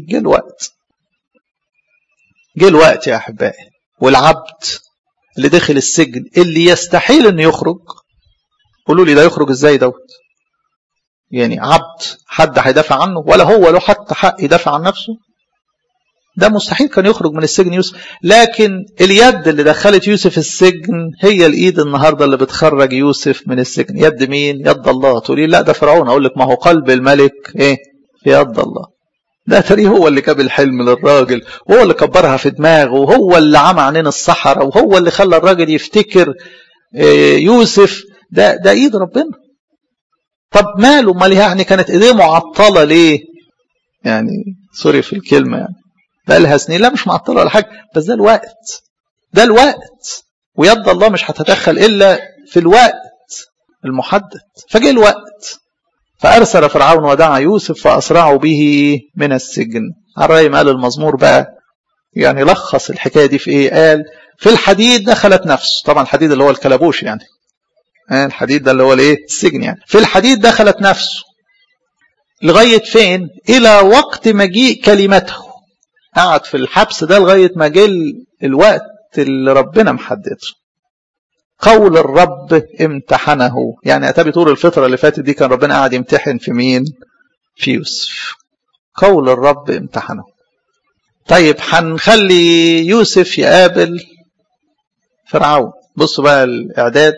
[SPEAKER 1] جه الوقت يا أحبائي. والعبد اللي دخل السجن اللي يستحيل انه يخرج، قولوا لي ده يخرج ازاي دوت؟ يعني عبد حد هيدافع عنه ولا هو له حتى حق يدافع عن نفسه؟ ده مستحيل كان يخرج من السجن يوسف. لكن اليد اللي دخلت يوسف السجن هي الايد النهارده اللي بتخرج يوسف من السجن. يد مين؟ يد الله. تقولي لا ده فرعون، اقول لك ما هو قلب الملك ايه؟ في يد الله. ده تريه هو اللي جاب الحلم للراجل، وهو اللي كبرها في دماغه، وهو اللي عمى عنين الصحراء، وهو اللي خلى الراجل يفتكر يوسف. ده ايد ربنا. طب ماله؟ امال يعني كانت ايديه معطله ليه؟ يعني سوري في الكلمه، يعني بقى لها سنين. لا مش معطله ولا حاجه، بس ده الوقت. ويد الله مش هتتدخل الا في الوقت المحدد. فجاء الوقت. فأرسل فرعون ودعا يوسف فأسرعوا به من السجن. على رأي ما قال المزمور بقى، يعني لخص الحكاية دي في ايه؟ قال في الحديد دخلت نفسه. طبعا الحديد اللي هو الكلبوش، يعني الحديد ده اللي هو الايه؟ السجن. يعني في الحديد دخلت نفسه لغاية فين؟ إلى وقت مجيء كلمته. قعد في الحبس ده لغاية ما جه الوقت اللي ربنا محدده. قول الرب امتحنه، يعني أتابي طول الفترة اللي فاتت دي كان ربنا قاعد يمتحن في مين؟ في يوسف. قول الرب امتحنه. طيب هنخلي يوسف يقابل فرعون. بصوا بقى الإعداد.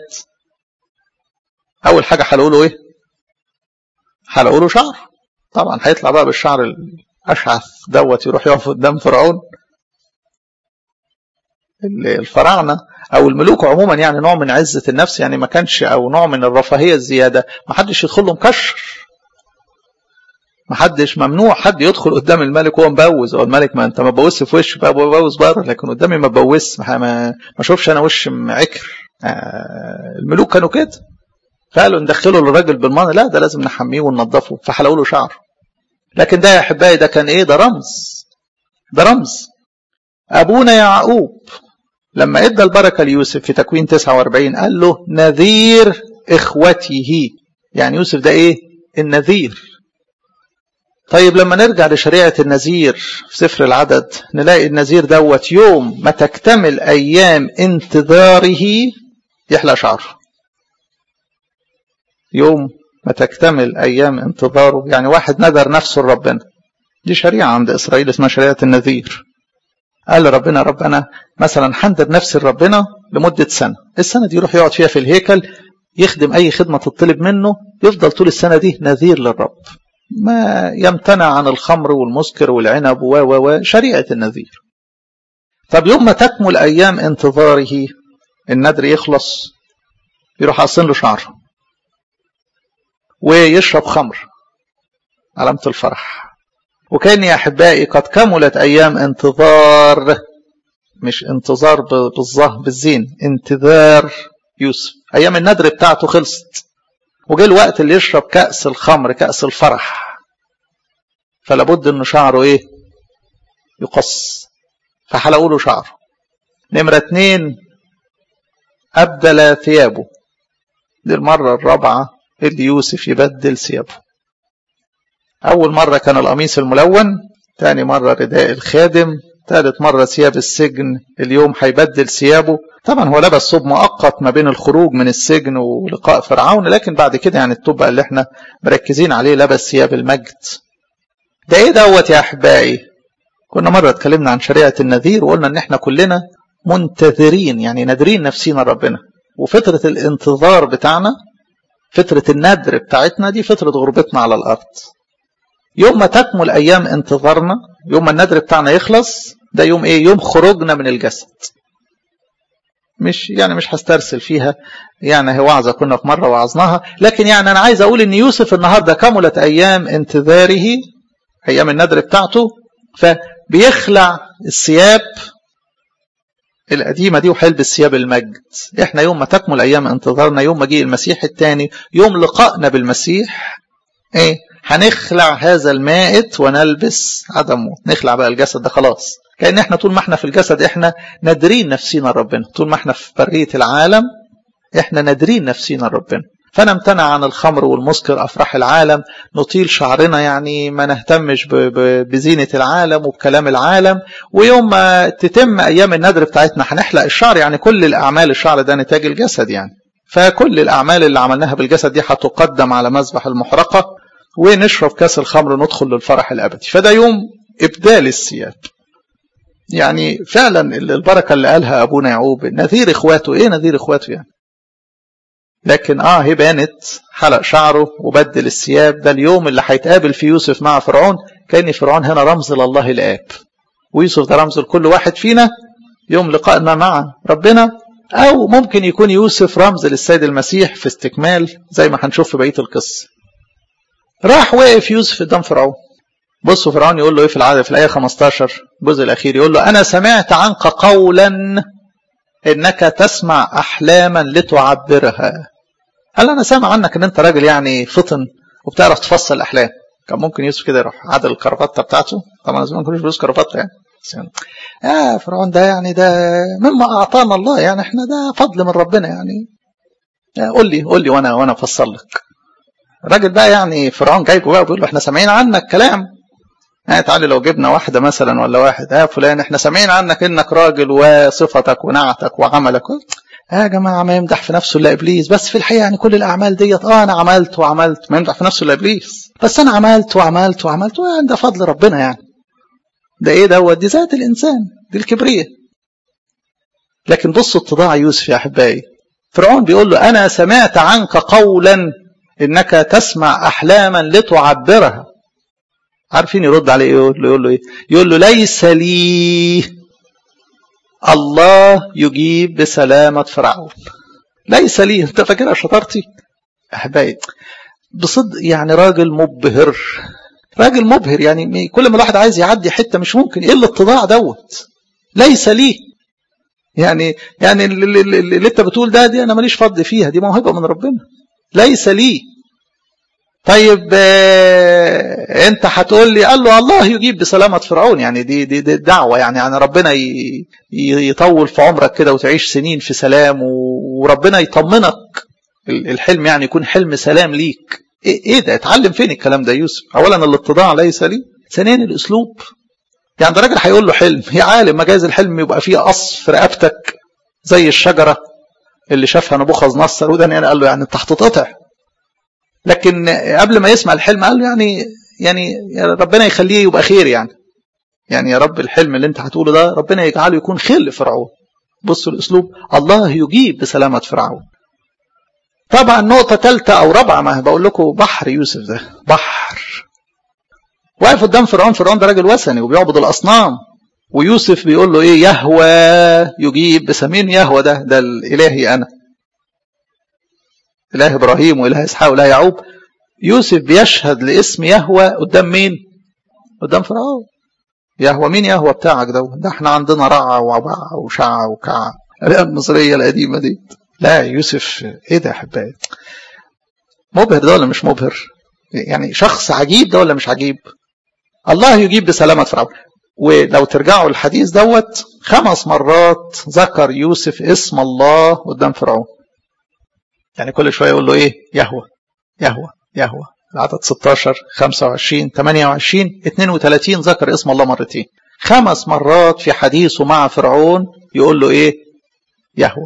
[SPEAKER 1] أول حاجة هنقوله إيه؟ هنقوله شعر. طبعا هيطلع بقى بالشعر الأشعث دوت يروح يقف قدام فرعون. الفراعنة أو الملوك عموما يعني نوع من عزة النفس، يعني ما كانش، أو نوع من الرفاهية الزيادة، ما حدش يدخل له مكشر. ما حدش، ممنوع حد يدخل قدام الملك وهو مبوز. أو الملك ما أنت ما بوزش في وش بقى، بوز بره، لكن قدامي ما بوز، ما شوفش أنا وش عكر. الملوك كانوا كده. قالوا ندخله للراجل بالمعنى لا ده لازم نحميه وننظفه، فحلقوا له شعر. لكن ده يا أحبائي ده كان إيه؟ ده رمز. أبونا يعقوب لما ادى البركة ليوسف في تكوين 49 قال له نذير إخوته. يعني يوسف ده إيه؟ النذير. طيب لما نرجع لشريعة النذير في سفر العدد نلاقي النذير دوت يوم ما تكتمل أيام انتظاره يحلق شعره. يوم ما تكتمل أيام انتظاره، يعني واحد نذر نفسه لربنا. دي شريعة عند إسرائيل اسمها شريعة النذير. قال لربنا رب أنا مثلا حندر نفسي لربنا لمدة سنة، السنة دي يروح يقعد فيها في الهيكل يخدم أي خدمة تطلب منه، يفضل طول السنة دي نذير للرب، ما يمتنع عن الخمر والمسكر والعنب شريعة النذير. طب يوم ما تكمل أيام انتظاره النذر يخلص يروح أصين له شعره ويشرب خمر علامة الفرح. وكان يا أحبائي قد كملت أيام انتظار، مش انتظار بالزين، انتظار يوسف. أيام النذر بتاعته خلصت وجاء الوقت اللي يشرب كأس الخمر، كأس الفرح، فلابد انه شعره ايه؟ يقص، فحلقوا له شعره. نمرة 2 أبدل ثيابه. دي المرة الرابعة اللي يوسف يبدل ثيابه. أول مرة كان القميص الملون، تاني مرة رداء الخادم، ثالث مرة ثياب السجن. اليوم هيبدل ثيابه. طبعا هو لبس ثوب مؤقت ما بين الخروج من السجن ولقاء فرعون، لكن بعد كده يعني الثوب اللي احنا مركزين عليه لبس ثياب المجد. ده ايه دوت يا احبائي؟ كنا مرة اتكلمنا عن شريعة النذير وقلنا ان احنا كلنا منتظرين، يعني نادرين نفسينا ربنا، وفترة الانتظار بتاعنا، فترة النذر بتاعتنا دي فترة غربتنا على الارض. يوم ما تكمل ايام انتظارنا، يوم ما النذر بتاعنا يخلص، ده يوم ايه؟ يوم خروجنا من الجسد. مش هسترسل فيها، يعني هي وعظة كنا في مرة وعظناها، لكن يعني انا عايز اقول ان يوسف النهاردة كملت ايام انتظاره، ايام النذر بتاعته، فبيخلع الثياب القديمة دي وحلبس ثياب المجد. احنا يوم ما تكمل ايام انتظارنا، يوم مجيء المسيح الثاني، يوم لقائنا بالمسيح، ايه؟ هنخلع هذا المائت ونلبس عدمه، نخلع بقى الجسد ده خلاص. كأن احنا طول ما احنا في الجسد احنا نادرين نفسينا لربنا، طول ما احنا في برية العالم احنا نادرين نفسينا لربنا. فنمتنع عن الخمر والمسكر، افراح العالم، نطيل شعرنا، يعني ما نهتمش بزينة العالم وبكلام العالم. ويوم ما تتم ايام النذر بتاعتنا هنحلق الشعر، يعني كل الاعمال، الشعر ده نتاج الجسد يعني، فكل الاعمال اللي عملناها بالجسد دي هتقدم على مذبح المحرقة، ونشرب كاس الخمر ندخل للفرح الابدي. فده يوم ابدال الثياب. يعني فعلا البركة اللي قالها ابونا يعقوب، نذير اخواته. ايه نذير اخواته يعني؟ لكن هي بانت حلق شعره وبدل الثياب. ده اليوم اللي هيتقابل فيه يوسف مع فرعون. كأن فرعون هنا رمز لله الآب، ويوسف ده رمز لكل واحد فينا يوم لقائنا مع ربنا. أو ممكن يكون يوسف رمز للسيد المسيح في استكمال، زي ما هنشوف في بقية القصة. راح واقف يوسف قدام فرعون. بصوا فرعون يقول له ايه في العدد في الآية 15 الجزء الأخير، يقول له أنا سمعت عنك قولا إنك تسمع أحلاما لتعبرها. قال أنا سامع عنك إن أنت راجل يعني فطن وبتعرف تفصل الأحلام. كان ممكن يوسف كده يروح عدل الكرافتة بتاعته، طبعا زمان ما كناش بيلبس كرافتة يعني. فرعون ده يعني ده مما أعطانا الله، يعني إحنا ده فضل من ربنا يعني. قول لي وأنا أفصل لك. الراجل بقى يعني فرعون جايبه بقى بيقول له إحنا سامعين عنك كلام. تعالي لو جبنا واحدة مثلا ولا واحد، فلان إحنا سامعين عنك إنك راجل وصفتك ونعتك وعملك. يا جماعة ما يمدح في نفسه إلا إبليس، بس في الحقيقة يعني كل الأعمال ديت أنا عملت وعملت، ما يمدح في نفسه إلا إبليس، بس أنا عملت وعملت وعملت، يعني ده فضل ربنا يعني. ده إيه دوت؟ دي ذات الإنسان، دي الكبرية. لكن بصوا اتضاع يوسف يا أحبائي. فرعون بيقول له أنا سمعت عنك قولا إنك تسمع أحلاما لتعبرها. عارفين يرد عليه يقول له إيه؟ يقول له ليس لي الله يجيب بسلامة فرعون. ليس لي. انت فاكرها شطارتي احبائي؟ بصدق يعني راجل مبهر، راجل مبهر. يعني كل ما الواحد عايز يعدي حتة مش ممكن. ايه الاتضاع دوت؟ ليس لي. يعني اللي انت بتقول دي انا ماليش فضل فيها، دي موهبة من ربنا. ليس لي. طيب انت هتقول لي، قال له الله يجيب بسلامة فرعون. يعني دي دعوة، يعني ربنا يطول في عمرك كده وتعيش سنين في سلام، وربنا يطمنك. الحلم يعني يكون حلم سلام ليك. ايه ده؟ اتعلم فين الكلام ده يوسف؟ اولا الاتضاع ليس لي، ثانيا الاسلوب. يعني ده راجل هيقول له حلم، يا عالم ما جايز الحلم يبقى فيه قص في رقبتك زي الشجره اللي شافها نبوخذ نصر، وده يعني قال له يعني انت هتتقطع. لكن قبل ما يسمع الحلم قال له يعني يا ربنا يخليه يبقى خير، يعني يا رب الحلم اللي انت هتقوله ده ربنا يجعله يكون خير لفرعون. بصوا الاسلوب، الله يجيب بسلامه فرعون. طبعا نقطه ثالثه او رابعه، ما بقول لكم بحر يوسف ده بحر. واقف قدام فرعون، فرعون ده راجل وثني وبيعبد الاصنام، ويوسف بيقول له ايه؟ يهوى يجيب بسمين. يهوى ده الالهي، انا اله ابراهيم واله اسحاق واله يعقوب. يوسف بيشهد لاسم يهوى قدام مين؟ قدام فرعون. يهوى مين؟ يهوى بتاعك ده احنا عندنا رعى وعبع وشع وكع، الآلهة المصرية القديمة دي. لا يوسف ايه ده يا احبائي؟ مبهر ده ولا مش مبهر؟ يعني شخص عجيب ده ولا مش عجيب؟ الله يجيب بسلامة فرعون. ولو ترجعوا الحديث 5 مرات ذكر يوسف اسم الله قدام فرعون. يعني كل شوية يقول له ايه؟ يهوى يهوى يهوى. العدد 16 25 28 32 ذكر اسم الله مرتين. 5 مرات في حديثه مع فرعون يقول له ايه؟ يهوى.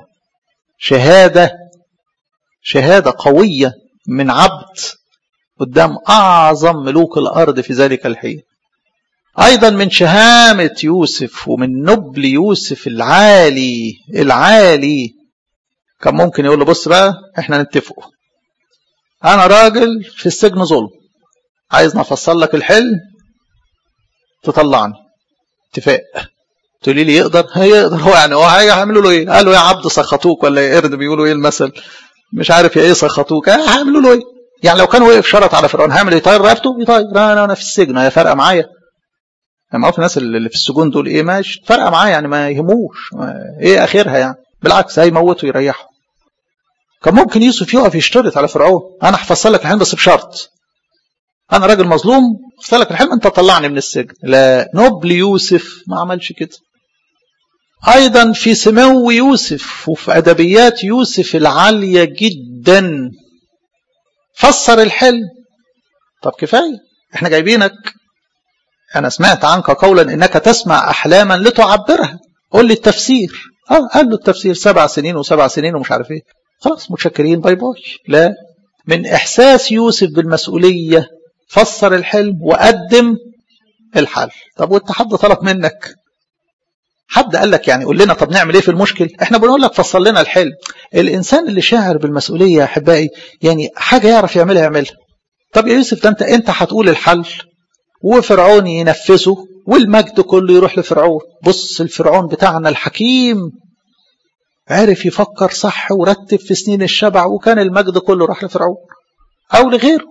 [SPEAKER 1] شهادة قوية من عبد قدام أعظم ملوك الأرض في ذلك الحين. أيضا من شهامة يوسف ومن نبل يوسف العالي كان ممكن يقول له بص بقى احنا نتفقوا، أنا راجل في السجن ظلم، عايز نفصل لك الحلم تطلعني. اتفاق. تقولي لي يقدر؟ هيقدر. هو يعني هيعملوا له ايه؟ قالوا يا عبد سخطوك، ولا يا قرد بيقولوا ايه المثل، مش عارف يا ايه سخطوك، هيعملوا له ايه؟ يعني لو كان وقف شرط على فرعون هيعمل يطير رقبته؟ يطير. انا في السجن، هي فارقه معايا؟ يعني عارف الناس اللي في السجون دول ايه؟ ماشي فارقه معايا، يعني ما يهموش ايه اخرها، يعني بالعكس هيموتوا يريحوا. كان ممكن يوسف يقف يشترط على فرعون، انا هفصل لك الحلم بس بشرط، انا راجل مظلوم هفصل لك الحلم انت تطلعني من السجن. لا، نبل يوسف ما عملش كده. ايضا في سمو يوسف وفي ادبيات يوسف العاليه جدا فسر الحلم. طب كفايه، احنا جايبينك، انا سمعت عنك قولا انك تسمع احلاما لتعبرها، قول لي التفسير. قال له التفسير 7 سنين و7 سنين ومش عارف ايه. خلاص متشكرين باي باي. لا، من احساس يوسف بالمسؤوليه فسر الحلم وقدم الحل. طب وانت حد طلب منك؟ حد قال لك يعني قول لنا طب نعمل ايه في المشكل؟ احنا بنقول لك فصل لنا الحلم. الانسان اللي شاعر بالمسؤوليه يا احبائي يعني حاجه يعرف يعملها. طب يا يوسف ده انت هتقول الحل وفرعون ينفذه والمجد كله يروح لفرعون. بص الفرعون بتاعنا الحكيم عرف يفكر صح ورتب في سنين الشبع، وكان المجد كله راح لفرعون او لغيره.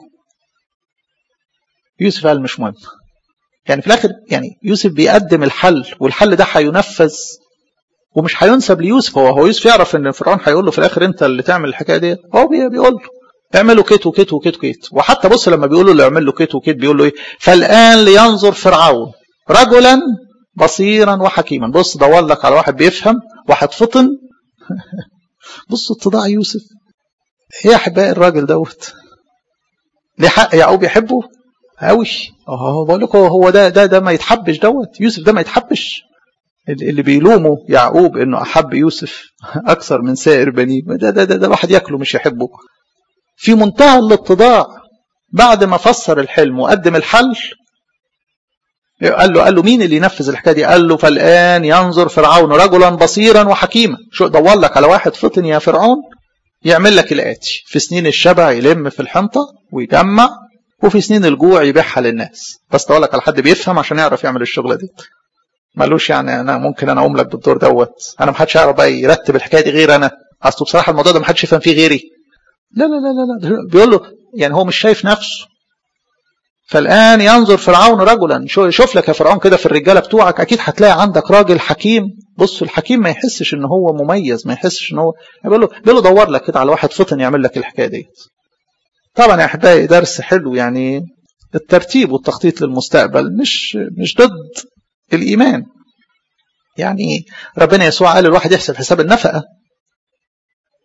[SPEAKER 1] يوسف قال مش مهم. يعني في الاخر يعني يوسف بيقدم الحل، والحل ده هينفذ ومش هينسب ليوسف. هو يوسف يعرف ان فرعون هيقول له في الاخر انت اللي تعمل الحكايه دي. هو بيقول له اعملوا كيت وكيت وكيت وكيت. وحتى بص لما بيقول له اللي يعمل له كيت وكيت بيقول له ايه؟ فالان لينظر فرعون رجلا بصيرا وحكيما. بص دور لك على واحد بيفهم، واحد فطن. بص اتضاع يوسف. ايه يا احبائي الراجل دوت ليه حق يعقوب يحبه قوي. بقول لكم هو ده ما يتحبش دوت. يوسف ده ما يتحبش. اللي بيلومه يعقوب انه احب يوسف اكثر من سائر بنيه، ده واحد ياكله مش يحبه. في منتهى الاتضاع بعد ما فسر الحلم وقدم الحل قال له مين اللي ينفذ الحكايه دي؟ قال له فالان ينظر فرعون رجلا بصيرا وحكيما. شو دور لك على واحد فطن يا فرعون يعمل لك الاتي: في سنين الشبع يلم في الحنطه ويجمع، وفي سنين الجوع يبيعها للناس. بس دور لك على حد بيفهم عشان يعرف يعمل الشغله دي. مالوش يعني انا ممكن انا اقوم لك بالدور دوت، انا ما حدش يعرف بقى يرتب الحكايه دي غير انا. اصله بصراحه الموضوع ده ما حدش يفهم فيه غيري. لا لا لا لا، بيقول له يعني هو مش شايف نفسه. فالآن ينظر فرعون رجلا. شوف لك يا فرعون كده في الرجالة بتوعك أكيد هتلاقي عندك راجل حكيم. بص الحكيم ما يحسش إن هو مميز، ما يحسش إن هو بيقول له دور لك كده على واحد فطن يعمل لك الحكاية دي. طبعا يا أحبائي درس حلو، يعني الترتيب والتخطيط للمستقبل مش ضد الإيمان. يعني ربنا يسوع قال الواحد يحسب حساب النفقة،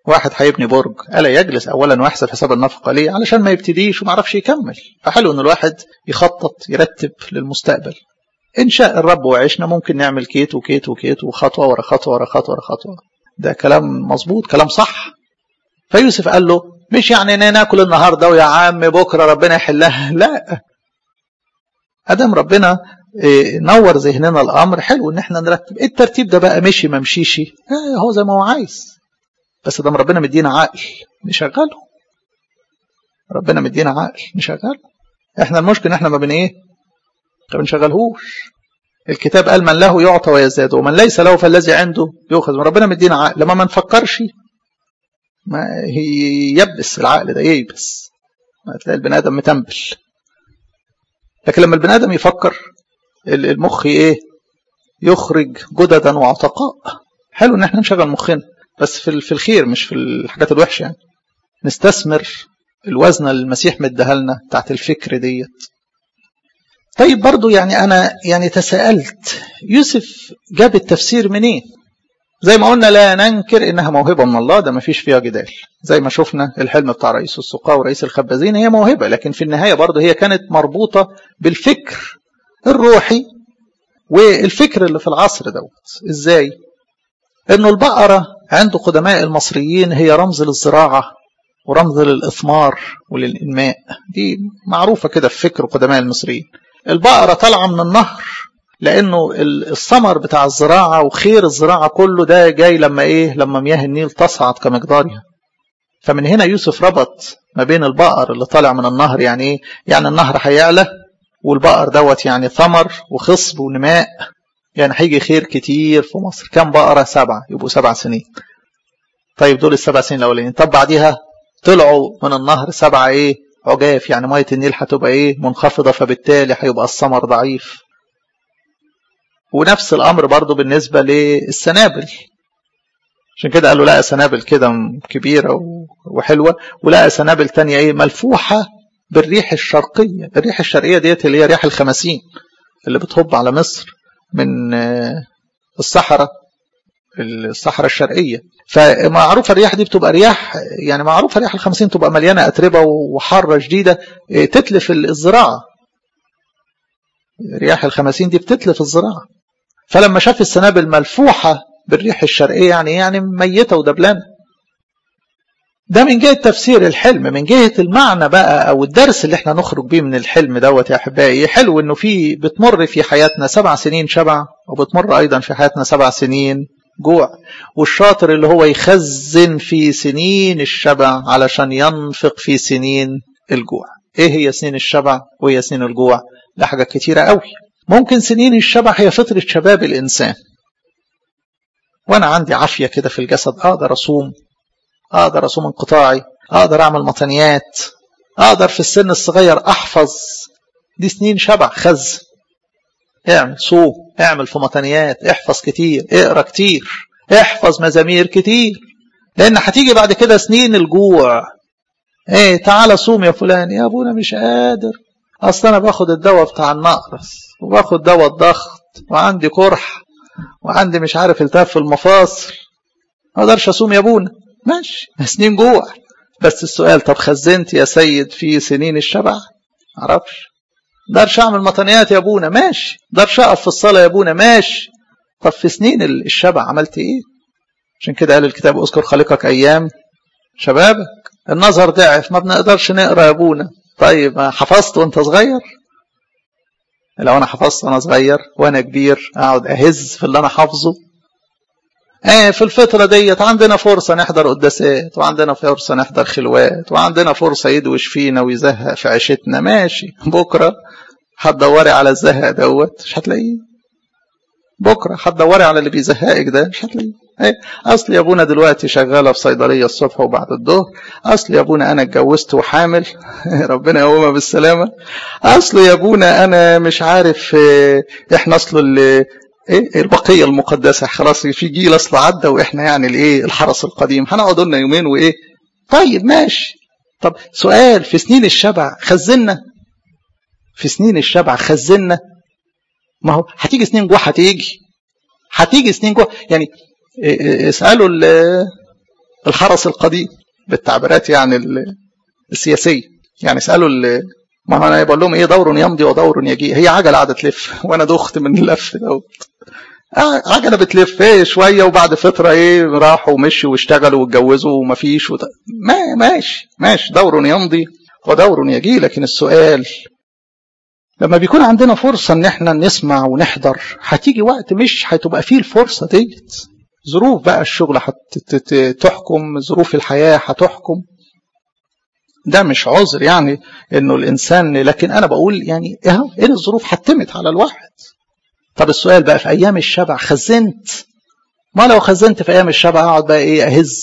[SPEAKER 1] واحد هيبني برج ألا يجلس أولا ويحسب حساب النفقة ليه؟ علشان ما يبتديش وما يعرفش يكمل. فحلو إن الواحد يخطط يرتب للمستقبل. إن شاء الرب وعشنا ممكن نعمل كيت وكيت وكيت وخطوة ورا خطوة ورا خطوة ورا خطوة. ده كلام مظبوط، كلام صح. فيوسف قال له مش يعني ناكل النهاردة ويا عم بكرة ربنا يحلها، لا. أدام ربنا نور ذهننا الأمر، حلو إن احنا نرتب. الترتيب ده بقى مشي ما مشيش هو زي ما هو عايز، بس أدام ربنا مدينا عقل نشغله. ربنا مدينا عقل نشغله. احنا المشكلة احنا ما بنشغلهوش. الكتاب قال من له يعطى ويزداد ومن ليس له فالذي عنده يؤخذ. ربنا مدينا عقل، لما ما نفكرش ما يبس العقل ده ييبس، هتلاقي البني آدم متنبل. لكن لما البني آدم يفكر المخ يخرج جددا وعتقاء. حلو ان احنا نشغل مخنا بس في الخير مش في الحاجات الوحشة. يعني نستثمر الوزنة اللي المسيح مديها لنا بتاعت الفكر ديت. طيب برضو أنا تساءلت يوسف جاب التفسير منين؟ زي ما قلنا لا ننكر إنها موهبة من الله، ده ما فيش فيها جدال. زي ما شفنا الحلم بتاع رئيس السقاء ورئيس الخبازين هي موهبة، لكن في النهاية برضو هي كانت مربوطة بالفكر الروحي والفكر اللي في العصر دوت. إزاي؟ إنه البقرة عند قدماء المصريين هي رمز للزراعة ورمز للإثمار وللإنماء. دي معروفة كده في فكر قدماء المصريين. البقرة طالعة من النهر لأنه الثمر بتاع الزراعة وخير الزراعة كله ده جاي لما مياه النيل تصعد كمقدارها. فمن هنا يوسف ربط ما بين البقر اللي طالع من النهر. يعني إيه؟ يعني النهر هيعلى والبقر دوت يعني ثمر وخصب ونماء. يعني هيجي خير كتير في مصر. كم بقرة؟ 7، يبقوا 7 سنين. طيب دول ال7 سنين الأولين. طب بعديها طلعوا من النهر 7 عجاف، يعني مية النيل هتبقى منخفضة، فبالتالي هيبقى الثمر ضعيف. ونفس الأمر برضو بالنسبة للسنابل. عشان كده قالوا لقى سنابل كده كبيرة وحلوة، ولقى سنابل تانية ملفوحة بالريح الشرقية. الريح الشرقية ديت اللي هي ريح الخمسين اللي بتهب على مصر من الصحراء الشرقية. فمعروفة الرياح دي بتبقى رياح، يعني معروفة رياح ال50 تبقى مليانة أتربة وحارة شديدة تتلف الزراعة. رياح ال50 دي بتتلف الزراعة. فلما شاف السنابل ملفوحة بالريح الشرقية يعني ميتة ودبلانة. ده من جهة تفسير الحلم. من جهة المعنى بقى أو الدرس اللي احنا نخرج بيه من الحلم دوت يا أحبائي، حلو إنه بتمر في حياتنا 7 سنين شبع، وبتمر أيضا في حياتنا 7 سنين جوع. والشاطر اللي هو يخزن في سنين الشبع علشان ينفق في سنين الجوع. ايه هي سنين الشبع وهي سنين الجوع؟ ده حاجات كتيرة قوي. ممكن سنين الشبع هي فترة شباب الإنسان، وانا عندي عافية كده في الجسد، اقدر اصوم انقطاعي، اقدر اعمل مطنيات، اقدر في السن الصغير احفظ. دي سنين شبع. خزن، اعمل صوم، اعمل في مطنيات، احفظ كتير، اقرأ كتير، احفظ مزامير كتير. لان هتيجي بعد كده سنين الجوع. تعالى صوم يا فلان. يا ابونا مش قادر، اصلا انا باخد الدواء بتاع النقرس وباخد دواء الضغط وعندي قرح وعندي مش عارف التهاب في المفاصل، ما اقدرش اصوم يا ابونا. ماشي، سنين جوع. بس السؤال، طب خزنت يا سيد في سنين الشبع؟ معرفش. دارش اعمل مطنيات يا ابونا؟ ماشي. دارش اقف في الصلاة يا ابونا؟ ماشي. طب في سنين الشبع عملت ايه؟ عشان كده قال الكتاب اذكر خالقك ايام شبابك. النظر ضعف، ما بنقدرش نقرأ يا ابونا. طيب حفظت وانت صغير؟ لو انا حفظت وانا صغير وانا كبير اقعد اهز في اللي انا حافظه؟ في الفترة ديت عندنا فرصة نحضر قداسات، وعندنا فرصة نحضر خلوات، وعندنا فرصة يدوش فينا ويزهق في عيشتنا. ماشي. بكرة هتدوري على الزهق دوت مش هتلاقيه. بكرة هتدوري على اللي بيزهقك ده مش هتلاقيه. اصل يا ابونا دلوقتي شغالة في صيدلية الصبح وبعد الظهر. اصل يا ابونا انا اتجوزت وحامل ربنا يقومها بالسلامة. اصل يا ابونا انا مش عارف احنا اصل البقية المقدسة خلاص في جيل اصل عدى، واحنا يعني الحرس القديم هنقعد لنا يومين طيب ماشي. طب سؤال، في سنين الشبع خزنا؟ في سنين الشبع خزنا؟ ما هو هتيجي سنين جوع، هتيجي سنين جوع. يعني اسألوا الحرس القديم بالتعبيرات يعني السياسية. يعني اسألوا ما انا بقول لهم ايه، دور يمضي ودور يجي. هي عجلة قاعدة تلف وانا دخت من اللف دوت. عجلة بتلف ايه شوية، وبعد فترة ايه راحوا ومشوا واشتغلوا واتجوزوا ومفيش ماشي دور يمضي ودور يجي. لكن السؤال لما بيكون عندنا فرصة ان احنا نسمع ونحضر، هتيجي وقت مش هتبقى فيه الفرصة ديت. ظروف بقى الشغل هتحكم، ظروف الحياة هتحكم. ده مش عذر يعني انه الانسان، لكن انا بقول يعني ايه الظروف حتمت على الواحد. طب السؤال بقى في ايام الشبع خزنت؟ ما لو خزنت في ايام الشبع اقعد بقى ايه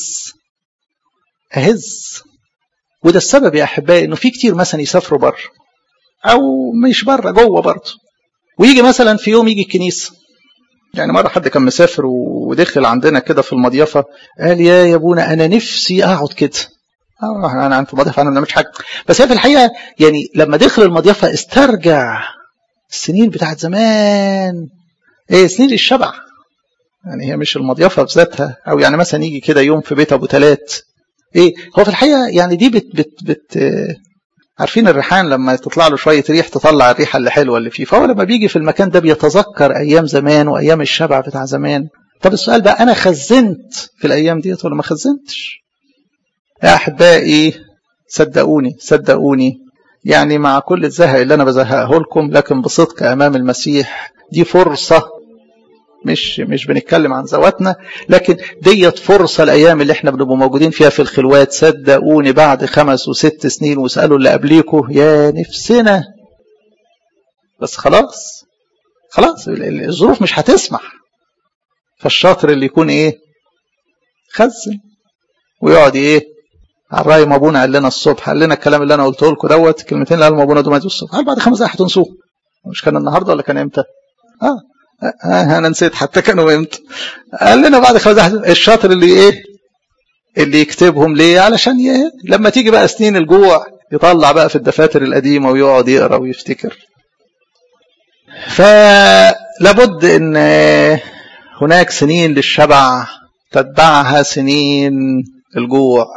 [SPEAKER 1] اهز. وده السبب يا احبائي انه في كتير مثلا يسافروا بره، او مش بره جوه برضه، ويجي مثلا في يوم يجي الكنيسه. يعني مره حد كان مسافر ودخل عندنا كده في المضيفه، قال يا ابونا انا نفسي اقعد كده. انا في المضيفه انا ما بعملش حاجه، بس هي في الحقيقه يعني لما دخل المضيفه استرجع السنين بتاعت زمان، سنين الشبع. يعني هي مش المضيفه بذاتها، او يعني مثلا يجي كده يوم في بيت ابو تلات. هو في الحقيقه يعني دي بت عارفين الريحان لما تطلع له شويه ريح تطلع الريحه اللي حلوه اللي فيه، فهو لما بيجي في المكان ده بيتذكر ايام زمان وايام الشبع بتاع زمان. طب السؤال بقى، انا خزنت في الايام دي ولا ما خزنتش؟ يا احبائي صدقوني يعني مع كل الزهق اللي انا بزهقه لكم، لكن بصدق امام المسيح دي فرصه. مش بنتكلم عن ذواتنا، لكن ديت فرصة الأيام اللي احنا بنبقى موجودين فيها في الخلوات. صدقوني بعد 5 و6 سنين واسألوا اللي قبليكوا يا نفسنا، بس خلاص الظروف مش هتسمح. فالشاطر اللي يكون خزن ويقعد على الرأي. ما ابونا قال لنا الصبح، قال لنا الكلام اللي انا قلته لكم دوت، الكلمتين اللي قالهم ابونا دول الصبح، قال بعد 5 دقايق هتنسوه. مش كان النهارده ولا كان امتى؟ انا نسيت حتى كانوا امتى. قال لنا بعد 5 دقايق. الشاطر اللي يكتبهم ليه؟ علشان لما تيجي بقى سنين الجوع يطلع بقى في الدفاتر القديمه ويقعد يقرا ويفتكر. فلابد ان هناك سنين للشبع تتبعها سنين الجوع.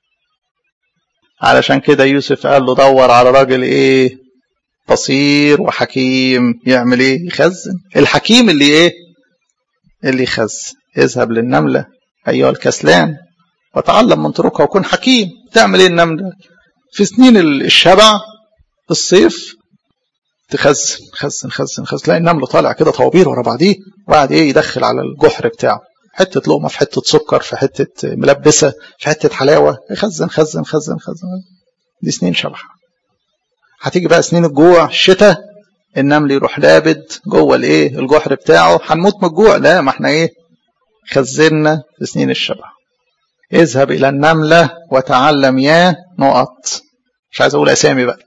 [SPEAKER 1] علشان كده يوسف قال له دور على راجل بصير وحكيم. يعمل يخزن. الحكيم اللي يخزن. اذهب للنملة ايها الكسلان وتعلم من طرقها وكن حكيم. تعمل النملة في سنين الشبع الصيف؟ تخزن خزن خزن خزن. تلاقي النمل طالع كده طوابير ورا بعضيه، وقاعد يدخل على الجحر بتاعه حته لقمه في حته سكر في حته ملبسه في حته حلاوه. خزن خزن خزن خزن. دي سنين شبع. هتيجي بقى سنين الجوع الشتاء، النمل يروح لابد جوه الجحر بتاعه. هنموت من الجوع؟ لا، ما احنا خزننا في سنين الشبع. اذهب الى النمله وتعلم يا نقط. مش عايز اقول اسامي بقى.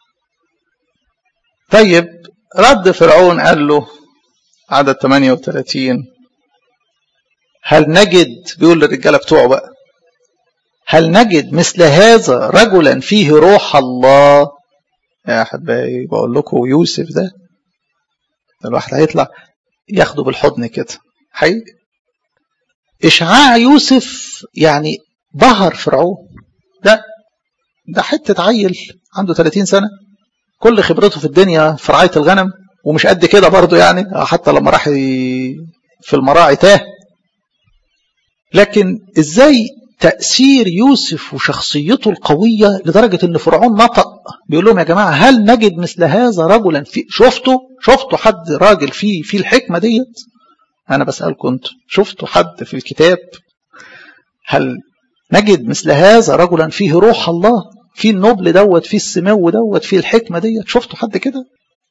[SPEAKER 1] طيب رد فرعون قال له عدد 38 هل نجد، بيقول للرجاله بتوعه بقى، هل نجد مثل هذا رجلا فيه روح الله؟ يا حبايبي بقول لكم يوسف ده الواحد هيطلع ياخده بالحضن كده حقيقي. اشعاع يوسف يعني بهر فرعون. ده حته عيل عنده 30 سنه، كل خبرته في الدنيا في رعايه الغنم، ومش قد كده برضه يعني، حتى لما راح في المراعي تاه. لكن ازاي تأثير يوسف وشخصيته القوية لدرجة ان فرعون نطق بيقول لهم يا جماعة هل نجد مثل هذا رجلا شفتوا حد راجل فيه الحكمة ديت؟ انا بسألكم انتم، شفتوا حد في الكتاب هل نجد مثل هذا رجلا فيه روح الله، فيه النبل دوت، فيه السمو دوت، فيه الحكمة ديت؟ شفتوا حد كده؟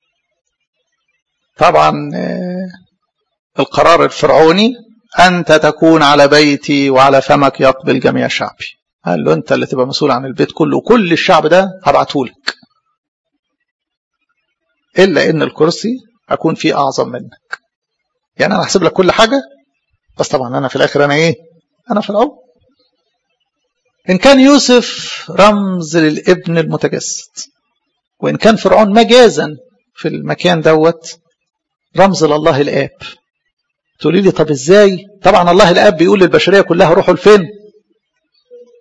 [SPEAKER 1] طبعا القرار الفرعوني أنت تكون على بيتي وعلى فمك يقبل جميع شعبي. قال له أنت اللي تبقى مسؤول عن البيت كله، وكل الشعب ده هبعته لك، إلا إن الكرسي أكون فيه أعظم منك. يعني أنا هحسب لك كل حاجة، بس طبعا أنا في الآخر أنا في الأول. إن كان يوسف رمز للابن المتجسد، وإن كان فرعون مجازا في المكان دوت رمز لله الآب. تقولي لي طب ازاي؟ طبعا الله الاب بيقول للبشريه كلها روحوا لفين؟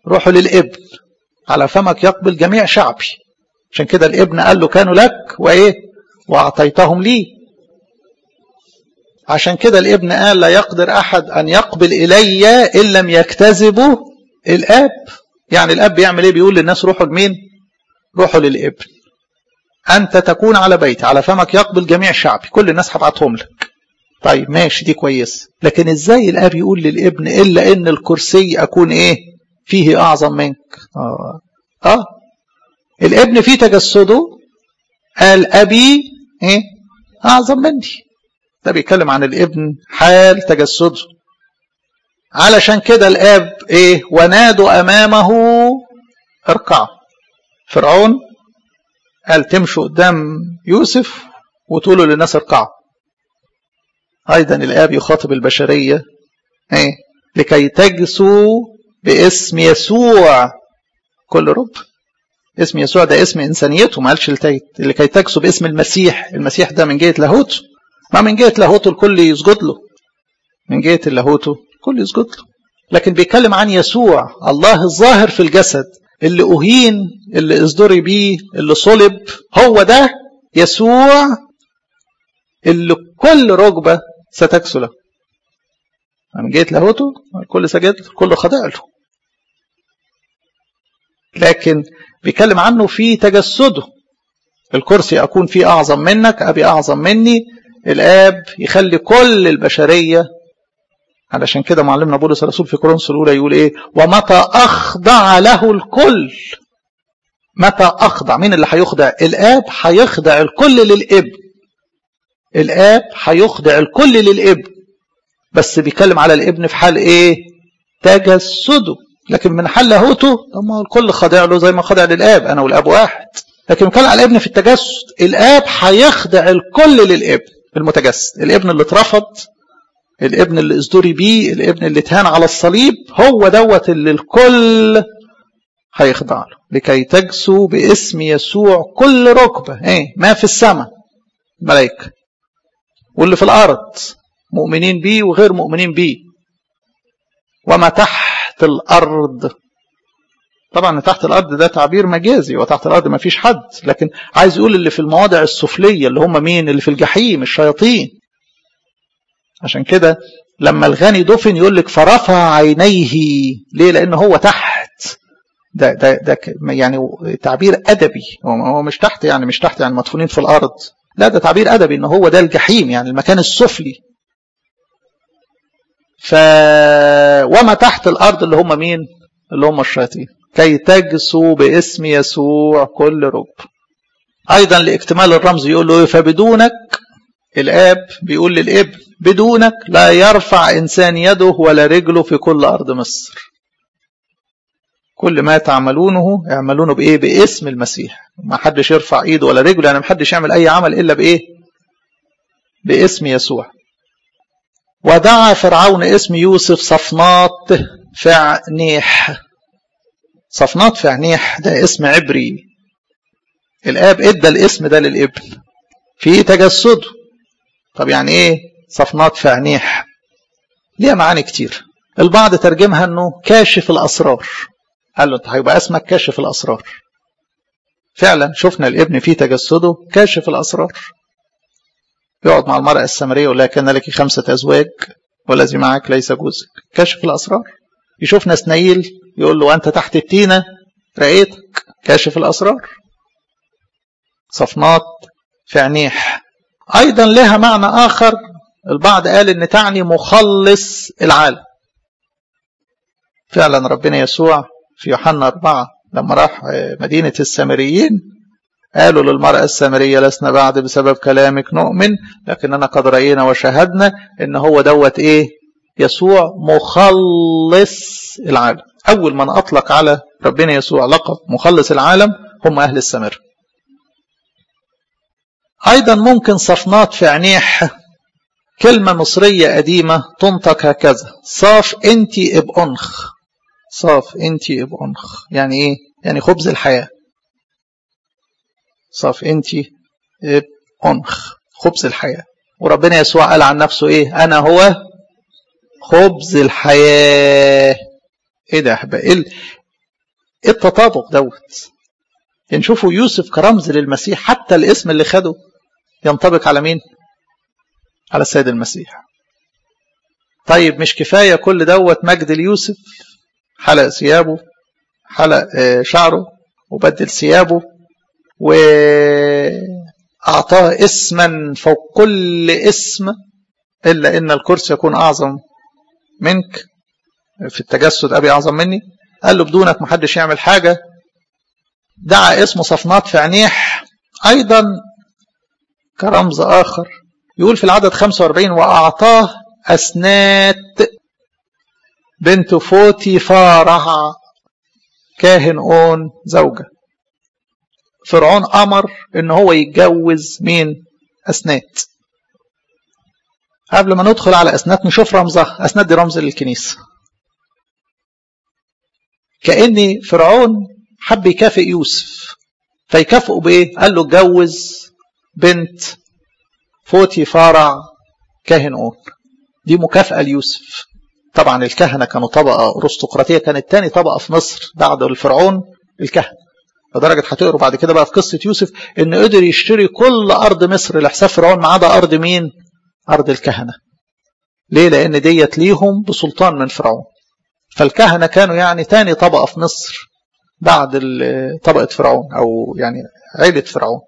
[SPEAKER 1] روحوا للابن على فمك يقبل جميع شعبي. عشان كده الابن قال له كانوا لك وايه واعطيتهم لي. عشان كده الابن قال لا يقدر احد ان يقبل الي ان لم يجتذبوا الاب. يعني الاب بيعمل ايه؟ بيقول للناس روحوا لمين؟ روحوا للابن. انت تكون على بيتي على فمك يقبل جميع شعبي، كل الناس هبعتهم لك. طيب ماشي دي كويس، لكن ازاي الاب يقول للابن الا ان الكرسي اكون ايه فيه اعظم منك؟ الابن في تجسده قال ابي ايه اعظم مني. ده بيتكلم عن الابن حال تجسده. علشان كده الاب ايه ونادوا امامه اركعوا. فرعون قال تمشوا قدام يوسف وتقولوا للناس اركعوا. ايضا الاب يخاطب البشريه ايه لكي تجسوا باسم يسوع كل رب. اسم يسوع ده اسم انسانيته، ما قالش لكي تجسوا باسم المسيح. المسيح ده من جهه لاهوته، ما من جهه لاهوته الكل يسجد له، من جهه لاهوته الكل يسجد له. لكن بيتكلم عن يسوع الله الظاهر في الجسد، اللي اهين، اللي ازدري بيه، اللي صلب. هو ده يسوع اللي كل ركبه ستجسو له. من جهه لاهوته الكل سجد له، الكل خضع له. لكن بيتكلم عنه في تجسده. الكرسي اكون فيه اعظم منك، ابي اعظم مني. الاب يخلي كل البشريه. علشان كده معلمنا بولس الرسول في كورنثوس الاولى يقول ايه؟ ومتى اخضع له الكل. متى اخضع؟ مين اللي هيخضع؟ الاب هيخضع الكل للابن. الاب هيخضع الكل للابن، بس بيتكلم على الابن في حال ايه؟ تجسده. لكن من حال لاهوته طب ما الكل خاضع له زي ما خاضع للاب، انا والاب واحد. لكن بيتكلم على الابن في التجسد، الاب هيخضع الكل للابن المتجسد. الابن اللي اترفض، الابن اللي ازدري بيه، الابن اللي اتهان على الصليب، هو دوت اللي الكل هيخضع له. لكي تجسوا باسم يسوع كل ركبه ايه ما في السماء ملائكه واللي في الارض مؤمنين بيه وغير مؤمنين بيه، وما تحت الارض. طبعا تحت الارض ده تعبير مجازي، وتحت الارض ما فيش حد، لكن عايز يقول اللي في المواضع السفليه اللي هم مين؟ اللي في الجحيم، الشياطين. عشان كده لما الغني دفن يقول لك فرفع عينيه. ليه؟ لان هو تحت. ده يعني تعبير ادبي. هو مش تحت يعني مدفونين في الارض، لا ده تعبير ادبي ان هو ده الجحيم، يعني المكان السفلي. وما تحت الارض اللي هم مين؟ اللي هم الشياطين. كي تجسوا باسم يسوع كل ركب. ايضا لاكتمال الرمز يقول له فبدونك، الاب بيقول للابن بدونك لا يرفع انسان يده ولا رجله في كل ارض مصر. كل ما تعملونه اعملونه بايه؟ باسم المسيح. ما حدش يرفع ايده ولا رجله، يعني ما حدش يعمل اي عمل الا بايه؟ باسم يسوع. ودعا فرعون اسم يوسف صفنات فعنيح. صفنات فعنيح ده اسم عبري. الاب ادى الاسم ده للابن في تجسده. طب يعني ايه صفنات فعنيح؟ ليها معاني كتير. البعض ترجمها انه كاشف الاسرار. قال له انت هيبقى اسمك كاشف الاسرار. فعلا شفنا الابن في تجسده كاشف الاسرار. يقعد مع المرأة السامرية يقول لها كان لك 5 أزواج والذي معك ليس جوزك. كاشف الاسرار. يشوف نسنايل يقول له انت تحت التينة رأيتك. كاشف الاسرار. صفنات فعنيح. ايضا لها معنى اخر. البعض قال ان تعني مخلص العالم. فعلا ربنا يسوع في يوحنا 4 لما راح مدينة السامريين قالوا للمرأة السامرية لسنا بعد بسبب كلامك نؤمن، لكننا قد رأينا وشاهدنا ان هو دوت ايه؟ يسوع مخلص العالم. اول من اطلق على ربنا يسوع لقب مخلص العالم هم اهل السامرة. ايضا ممكن صفنات فعنيح كلمة مصرية قديمة تنطق هكذا: صاف انتي ابأنخ. صاف انتي ابأنخ يعني ايه؟ يعني خبز الحياة. صاف انتي ابأنخ خبز الحياة. وربنا يسوع قال عن نفسه ايه؟ انا هو خبز الحياة. ايه ده يا احبائي؟ التطابق دوت. يعني شوفوا يوسف كرمز للمسيح، حتى الاسم اللي خده ينطبق على مين؟ على السيد المسيح. طيب مش كفاية كل دوت مجد ليوسف؟ حلق ثيابه، حلق شعره وبدل ثيابه، وأعطاه اسما فوق كل اسم، إلا إن الكرسي يكون أعظم منك، في التجسد أبي أعظم مني. قال له بدونك محدش يعمل حاجة. دعا اسمه صفنات في عنيح أيضا كرمز آخر. يقول في العدد 45 وأعطاه أسنات بنت فوتيفارع كاهن أون زوجة. فرعون أمر إن هو يتجوز مين؟ أسنات. قبل ما ندخل على أسنات نشوف رمزها. أسنات دي رمز للكنيسة. كأن فرعون حب يكافئ يوسف، فيكافئه بإيه؟ قال له اتجوز بنت فوتيفارع كاهن أون. دي مكافأة ليوسف. طبعا الكهنة كانوا طبقة أرستقراطية، كانت تاني طبقة في مصر بعد الفرعون الكهنة، لدرجة هتقروا بعد كده بقى في قصة يوسف إن قدر يشتري كل أرض مصر لحساب فرعون ما عدا أرض مين؟ أرض الكهنة. ليه؟ لأن ديت ليهم بسلطان من فرعون. فالكهنة كانوا يعني تاني طبقة في مصر بعد طبقة فرعون، أو يعني عيلة فرعون.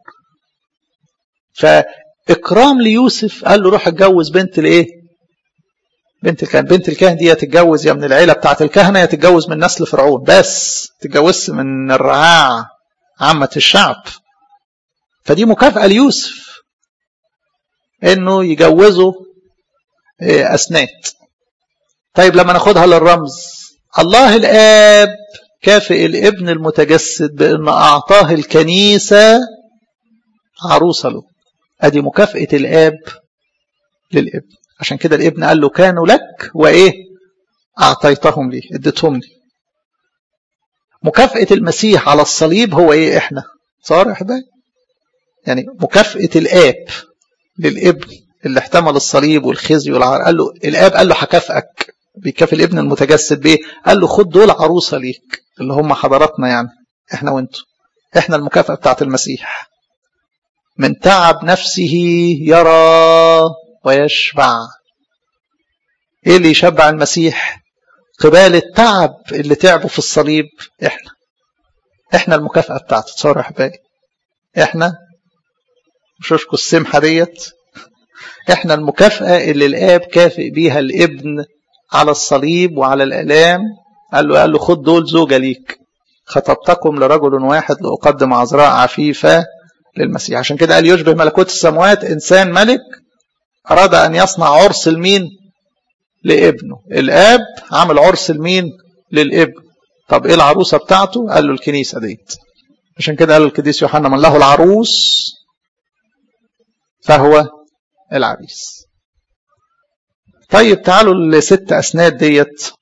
[SPEAKER 1] فإكرام ليوسف قال له روح اتجوز بنت الإيه؟ بنت الكهنة. بنت الكهنة دي تتجوز يا من العيلة بتاعة الكهنة، يا تتجوز من نسل فرعون، بس تتجوز من الرعاع عامة الشعب. فدي مكافأة ليوسف إنه يجوزه أسنات. طيب لما ناخدها للرمز، الله الآب كافئ الابن المتجسد بأن أعطاه الكنيسة عروسة له. أدي مكافأة الآب للابن. عشان كده الابن قال له كانوا لك وإيه؟ أعطيتهم لي، اديتهم لي. مكافأة المسيح على الصليب هو إيه؟ إحنا صار يا حبايبي. يعني مكافأة الآب للابن اللي احتمل الصليب والخزي والعار، قال له الآب قال له هكافئك. بيكافئ الابن المتجسد بيه؟ قال له خد دول عروسة ليك، اللي هم حضراتنا يعني احنا وانتوا. احنا المكافأة بتاعت المسيح. من تعب نفسه يرى ويشبع. ايه اللي يشبع المسيح؟ قبال التعب اللي تعبوا في الصليب. احنا المكافأة بتاعته. تصور يا حبايبي، احنا مشوشكوا السمحة ديت، احنا المكافأة اللي الآب كافئ بيها الابن على الصليب وعلى الآلام. قال له خد دول زوجة ليك. خطبتكم لرجل واحد لأقدم عذراء عفيفة للمسيح. عشان كده قال يشبه ملكوت السماوات إنسان ملك أراد أن يصنع عرس لمين؟ لابنه. الآب عمل عرس لمين؟ للابن. طب إيه العروسة بتاعته؟ قال له الكنيسة ديت. عشان كده قال القديس يوحنا من له العروس فهو العريس. طيب تعالوا لست أسنات ديت.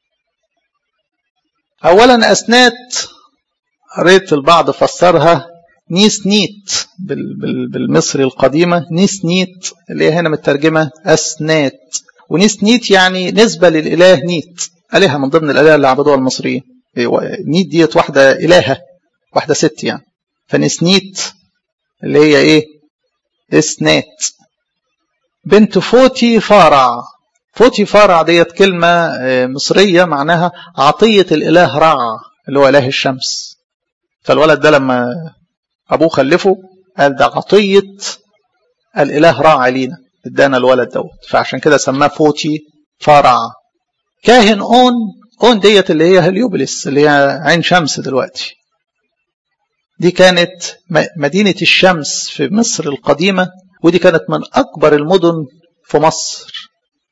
[SPEAKER 1] أولا أسنات قريت البعض فسرها نيس نيت بالمصري القديمة. نيس نيت اللي هي هنا مترجمة أسنات، ونيس نيت يعني نسبة للإله نيت، آلهة من ضمن الآلهة اللي عبدوها المصريين. نيت ديت واحدة إلهة، واحدة ست يعني. فنيس نيت اللي هي إيه؟ إسنات بنت فوتيفارع. فوتيفارع ديت كلمة مصرية معناها عطية الإله رع، اللي هو إله الشمس. فالولد ده لما أبوه خلفه قال ده عطية الإله رع علينا، ادانا الولد دوت، فعشان كده سماه فوتيفارع. كاهن أون ديت اللي هي هليوبلس، اللي هي عين شمس دلوقتي. دي كانت مدينة الشمس في مصر القديمة، ودي كانت من أكبر المدن في مصر.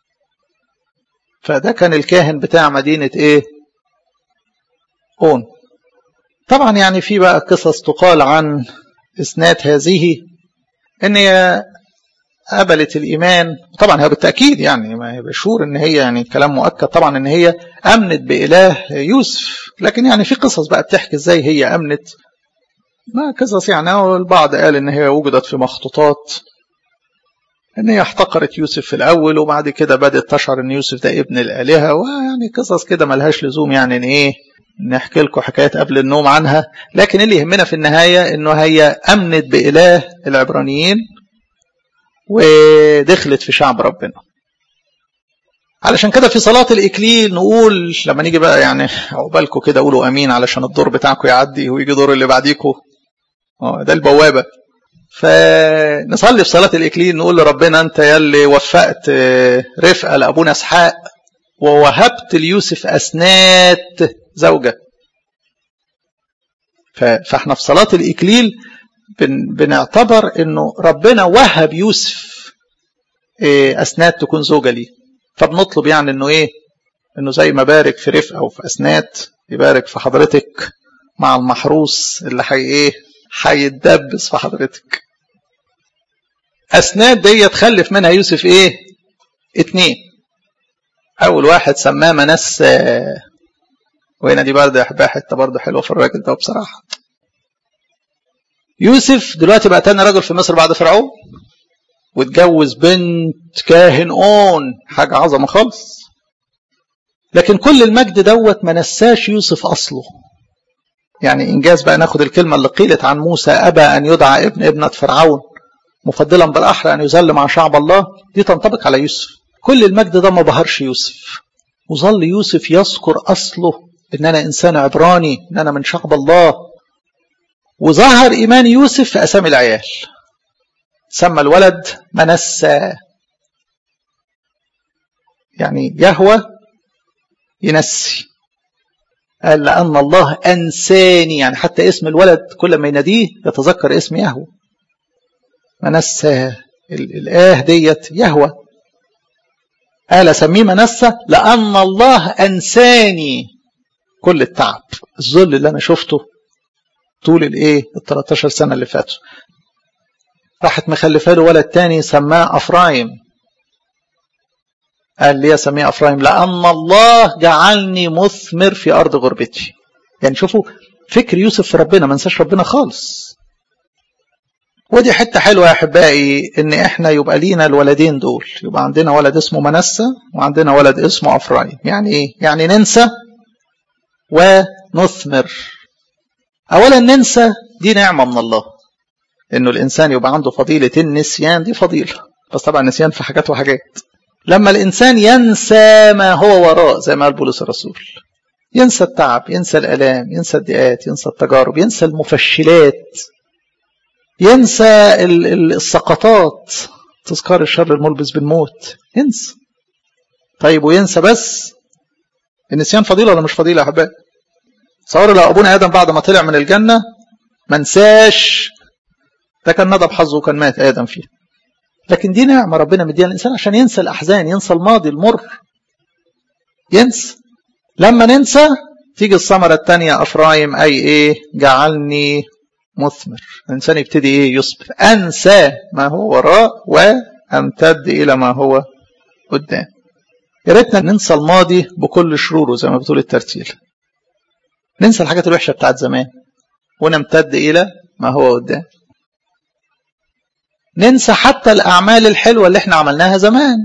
[SPEAKER 1] فده كان الكاهن بتاع مدينة إيه؟ أون. طبعا يعني في بقى قصص تقال عن إسنات هذه إن هي قبلت الإيمان. طبعا هي بالتأكيد يعني ما هي بشور إن هي يعني كلام مؤكد طبعا إن هي أمنت بإله يوسف، لكن يعني في قصص بقى بتحكي إزاي هي أمنت. ما قصص يعني البعض قال إن هي وجدت في مخطوطات إن هي احتقرت يوسف في الأول، وبعد كده بدأت تشعر إن يوسف ده ابن الآلهة، ويعني قصص كده ملهاش لزوم يعني إن إيه نحكي لكم حكايات قبل النوم عنها، لكن اللي يهمنا في النهاية انه هي امنت بإله العبرانيين ودخلت في شعب ربنا. علشان كده في صلاة الإكليل نقول لما نيجي بقى يعني عقبالكم كده قولوا أمين علشان الدور بتاعكم يعدي ويجي دور اللي بعديكم، ده البوابة. فنصلي في صلاة الإكليل نقول لربنا أنت يلي وفقت رفقة لأبونا إسحاق ووهبت ليوسف أسنات زوجة. فاحنا في صلاة الإكليل بنعتبر أنه ربنا وهب يوسف أسنات تكون زوجة ليه. فبنطلب يعني أنه أنه زي ما بارك في رفقة وفي أسنات يبارك في حضرتك مع المحروس اللي هيتدبس في حضرتك. أسنات دي تخلف منها يوسف 2. أول واحد سماه منسى، وهنا دي برضه يحبها حتة برضه حلوة في الراجل ده بصراحة. يوسف دلوقتي بقى تاني راجل في مصر بعد فرعون، واتجوز بنت كاهن حاجة عظمة خالص. لكن كل المجد دوت ما نساش يوسف أصله. يعني إنجاز بقى ناخد الكلمة اللي قيلت عن موسى أبى أن يدعى ابنة فرعون مفضلا بالأحرى أن يذل مع شعب الله، دي تنطبق على يوسف. كل المجد ده ما بهرش يوسف، وظل يوسف يذكر أصله إن أنا إنسان عبراني، إن أنا من شعب الله. وظهر إيمان يوسف في أسامي العيال. سمى الولد منسى، يعني يهوى ينسي. قال لأن الله أنساني، يعني حتى اسم الولد كل ما يناديه يتذكر اسم يهوى. منسى الآه ديت يهوى. قال سميه منسى لأن الله أنساني كل التعب الذل اللي أنا شفته طول 13 سنة اللي فاتوا. راحت مخلفه له ولد تاني سماه أفرايم. قال ليه سميه أفرايم؟ لأن الله جعلني مثمر في أرض غربتي. يعني شوفوا فكر يوسف في ربنا، ما ننساش ربنا خالص. ودي حتة حلوة يا أحبائي إن إحنا يبقى لينا الولدين دول، يبقى عندنا ولد اسمه منسى وعندنا ولد اسمه أفرايم. يعني إيه؟ يعني ننسى ونثمر. أولا ننسى دي نعمة من الله، إنه الإنسان يبقى عنده فضيلة النسيان، دي فضيلة، بس طبعا النسيان في حاجات وحاجات. لما الإنسان ينسى ما هو وراء زي ما قال بولس الرسول، ينسى التعب، ينسى الآلام، ينسى الضيقات، ينسى التجارب، ينسى المفشلات، ينسى السقطات، تذكار الشر الملبس بالموت، ينسى. طيب وينسى بس؟ النسيان فضيلة ولا مش فضيلة يا أحبائي؟ تصوروا لو أبونا آدم بعد ما طلع من الجنة ما نساش، ده كان ندب حظه وكان مات آدم فيه. لكن دي نعمة ربنا مديها الإنسان عشان ينسى الأحزان، ينسى الماضي المر، ينسى. لما ننسى تيجي الثمرة الثانية أفرايم، أي جعلني مثمر. الإنسان يبتدي يصبر، أنسى ما هو وراء وأمتد إلى ما هو قدام. يا ريتنا ننسى الماضي بكل شروره زي ما بتقول الترتيل، ننسى الحاجات الوحشة بتاعت زمان ونمتد إلى ما هو قدام. ننسى حتى الأعمال الحلوة اللي احنا عملناها زمان.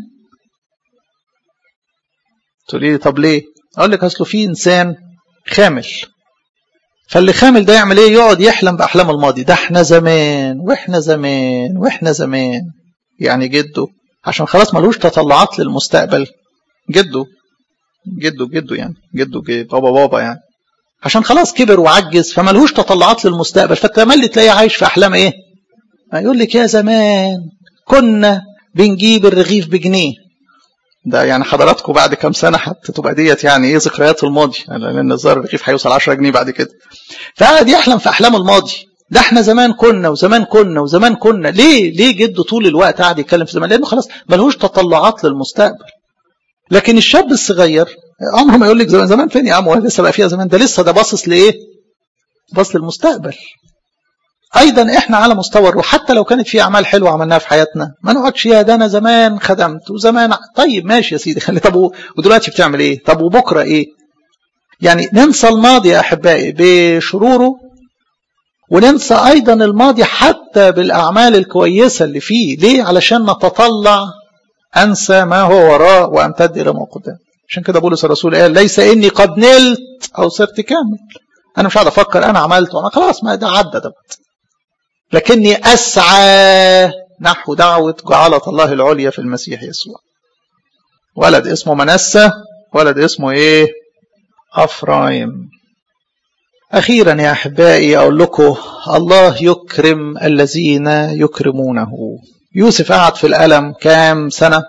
[SPEAKER 1] تقولي طب ليه؟ أقول لك أصله في إنسان خامل، فاللي خامل ده يعمل ايه؟ يقعد يحلم بأحلام الماضي. ده احنا زمان واحنا زمان واحنا زمان، يعني جده عشان خلاص ملوش تطلعات للمستقبل. جده يعني جده بابا يعني عشان خلاص كبر وعجز فملهوش تطلعات للمستقبل، فتملي تلاقيه عايش في أحلام يقول لك يا زمان كنا بنجيب الرغيف بجنيه. ده يعني حضراتكم بعد كام سنة حتى تبقى ديت يعني ذكريات الماضي، لأن الظاهر الرغيف هيوصل 10 جنيه بعد كده. فقعد يحلم في أحلام الماضي. ده احنا زمان كنا وزمان كنا وزمان كنا. ليه جده طول الوقت قاعد يتكلم في زمان؟ لأنه خلاص ملهوش تطلعات للمستقبل. لكن الشاب الصغير عمره ما يقول لك زمان فين يا عم، لسه بقى فيها زمان؟ ده لسه ده باصص باصص للمستقبل. أيضا إحنا على مستوى الروح حتى لو كانت في أعمال حلوة عملناها في حياتنا ما نقعدش يا ده أنا زمان خدمت وزمان. طيب ماشي يا سيدي، خلي طب ودلوقتي بتعمل إيه؟ طب وبكرة إيه؟ يعني ننسى الماضي يا أحبائي بشروره، وننسى أيضا الماضي حتى بالأعمال الكويسة اللي فيه. ليه؟ علشان نتطلع. أنسى ما هو وراء وأمتد إلى ما قدام. عشان كده بولس الرسول قال ليس إني قد نلت أو صرت كامل. أنا مش قاعد أفكر أنا عملت وأنا خلاص، ما ده عدى ده، لكني أسعى نحو دعوة جعالة الله العليا في المسيح يسوع. ولد اسمه منسى، ولد اسمه إيه؟ أفرايم. أخيرا يا أحبائي أقول لكم الله يكرم الذين يكرمونه. يوسف قعد في الألم كام سنة؟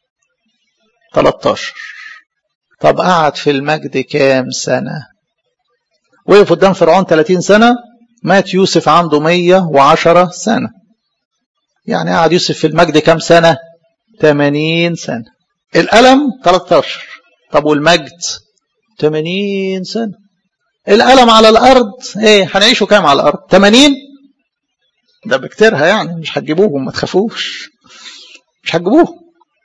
[SPEAKER 1] 13. طب قعد في المجد كام سنة؟ وقف قدام فرعون 30 سنة، مات يوسف عنده 110 سنة. يعني قعد يوسف في المجد كام سنة؟ 80 سنة. الألم 13، طب والمجد 80 سنة. الألم على الأرض ايه؟ هنعيشوا كام على الأرض؟ 80. ده بكتيرها يعني، مش هتجيبوهم، ما تخافوش، مش هتجيبوهم.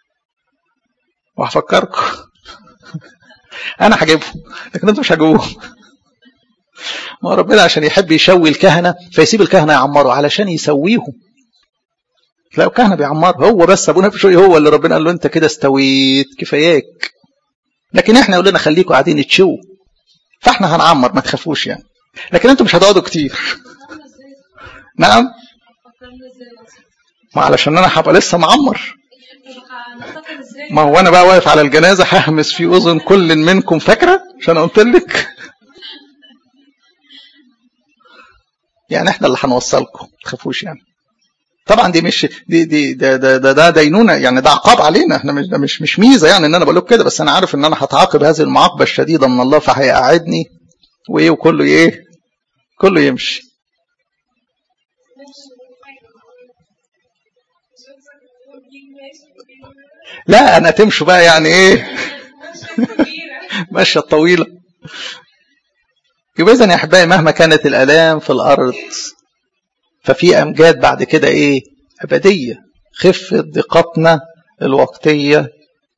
[SPEAKER 1] وهفكركم انا هجيبهم لكن انتوا مش هتجيبوهم. ما ربنا عشان يحب يشوي الكهنة فيسيب الكهنة يعمروا علشان يسويهم. تلاقوا الكهنة بيعمر، هو بس ابونا في شوي هو اللي ربنا قال له انت كده استويت كفاياك. لكن احنا يقول لنا خليكم قاعدين تشوا، فاحنا هنعمر ما تخافوش يعني، لكن انتوا مش هتقعدوا كتير. نعم، ما علشان انا هبقى لسه معمر. ما هو انا بقى واقف على الجنازه ههمس في اذن كل منكم، فاكره عشان قلت لك يعني احنا اللي هنوصلكم ما تخافوش يعني. طبعا دي مش ده دينونه يعني، ده عقاب علينا احنا، مش ده مش ميزه يعني ان انا بقول لكم كده، بس انا عارف ان انا هتعاقب هذه المعاقبه الشديده من الله، فهيقعدني وايه وكله ايه، كله يمشي. لا انا تمشوا بقى يعني ايه ماشيه طويله. يبقى اذا يا احبائي مهما كانت الالام في الارض ففي امجاد بعد كده ايه؟ ابديه. خفت ضيقتنا الوقتيه.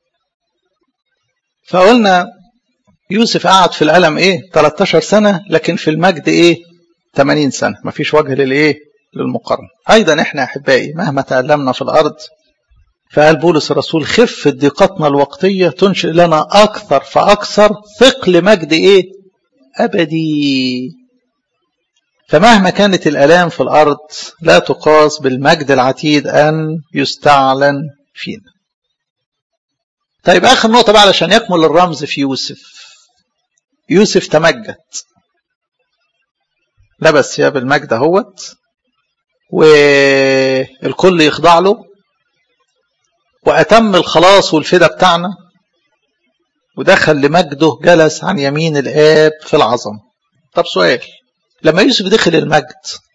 [SPEAKER 1] فقلنا يوسف قعد في الالم ايه؟ 13 سنه، لكن في المجد ايه؟ 80 سنه. مفيش وجه للايه؟ للمقارنه. ايضا احنا يا احبائي مهما تألمنا في الارض، فقال بولس الرسول خفت ضيقتنا الوقتيه تنشئ لنا اكثر فاكثر ثقل مجد ايه؟ ابدي. فمهما كانت الآلام في الأرض لا تقاس بالمجد العتيد أن يستعلن فينا. طيب آخر نقطة بقى علشان يكمل الرمز في يوسف. يوسف تمجد، لبس ثياب المجد اهوت، والكل يخضع له، وأتم الخلاص والفدا بتاعنا، ودخل لمجده جلس عن يمين الآب في العظم. طب سؤال، لما يوسف دخل المجد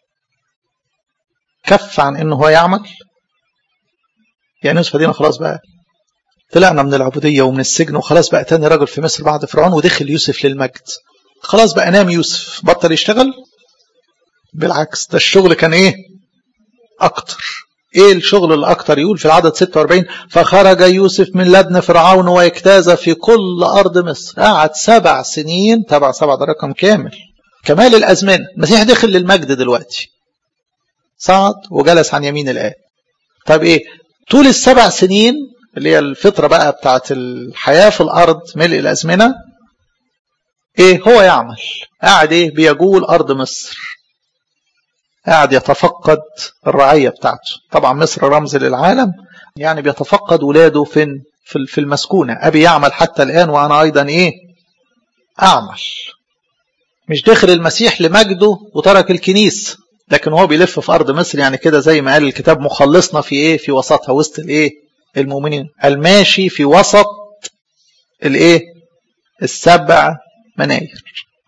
[SPEAKER 1] كف عن انه هو يعمل؟ يعني يوسف دينا خلاص بقى طلعنا من العبودية ومن السجن وخلاص بقى تاني راجل في مصر بعد فرعون، ودخل يوسف للمجد خلاص بقى نام يوسف بطل يشتغل؟ بالعكس، ده الشغل كان ايه اكتر. ايه الشغل الاكتر؟ يقول في العدد 46 فخرج يوسف من لدن فرعون واجتاز في كل ارض مصر. قعد 7 سنين، تبع 7 ده رقم كامل، كمال الازمنه. المسيح دخل للمجد دلوقتي، صعد وجلس عن يمين الآب. طيب ايه طول ال7 سنين اللي هي الفترة بقى بتاعت الحياة في الارض ملء الازمنة؟ ايه هو يعمل؟ قاعد ايه؟ بيجول ارض مصر، قاعد يتفقد الرعية بتاعته. طبعا مصر رمز للعالم، يعني بيتفقد ولاده فين؟ في المسكونة. ابي يعمل حتى الان وانا ايضا ايه اعمل. مش داخل المسيح لمجده وترك الكنيسة، لكن هو بيلف في ارض مصر، يعني كده زي ما قال الكتاب مخلصنا في ايه؟ في وسطها، وسط الايه؟ المؤمنين، الماشي في وسط الايه؟ 7 مناير.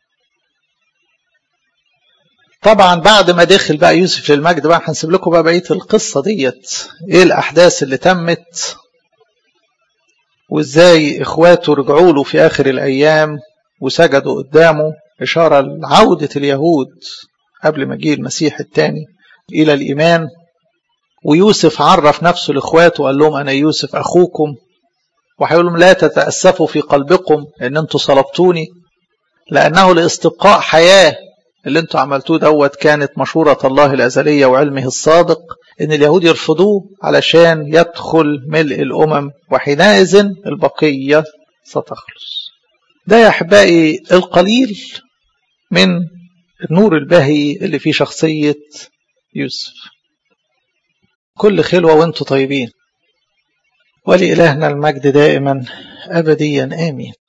[SPEAKER 1] طبعا بعد ما دخل بقى يوسف للمجد بقى هنسيب لكم بقى بقيه القصه ديت، ايه الاحداث اللي تمت، وازاي اخواته رجعوا له في اخر الايام وسجدوا قدامه، اشاره لعوده اليهود قبل مجيء المسيح الثاني الى الايمان. ويوسف عرف نفسه لاخواته وقال لهم انا يوسف اخوكم، وهيقول لهم لا تتاسفوا في قلبكم ان انتم صلبتوني، لانه لاستبقاء حياه اللي انتم عملتوه دوت كانت مشورة الله الأزلية وعلمه الصادق ان اليهود يرفضوه علشان يدخل ملء الأمم، وحينئذ البقية ستخلص. ده يا أحبائي القليل من النور الباهي اللي في شخصية يوسف. كل خلوة وانتم طيبين، ولإلهنا المجد دائما أبديا آمين.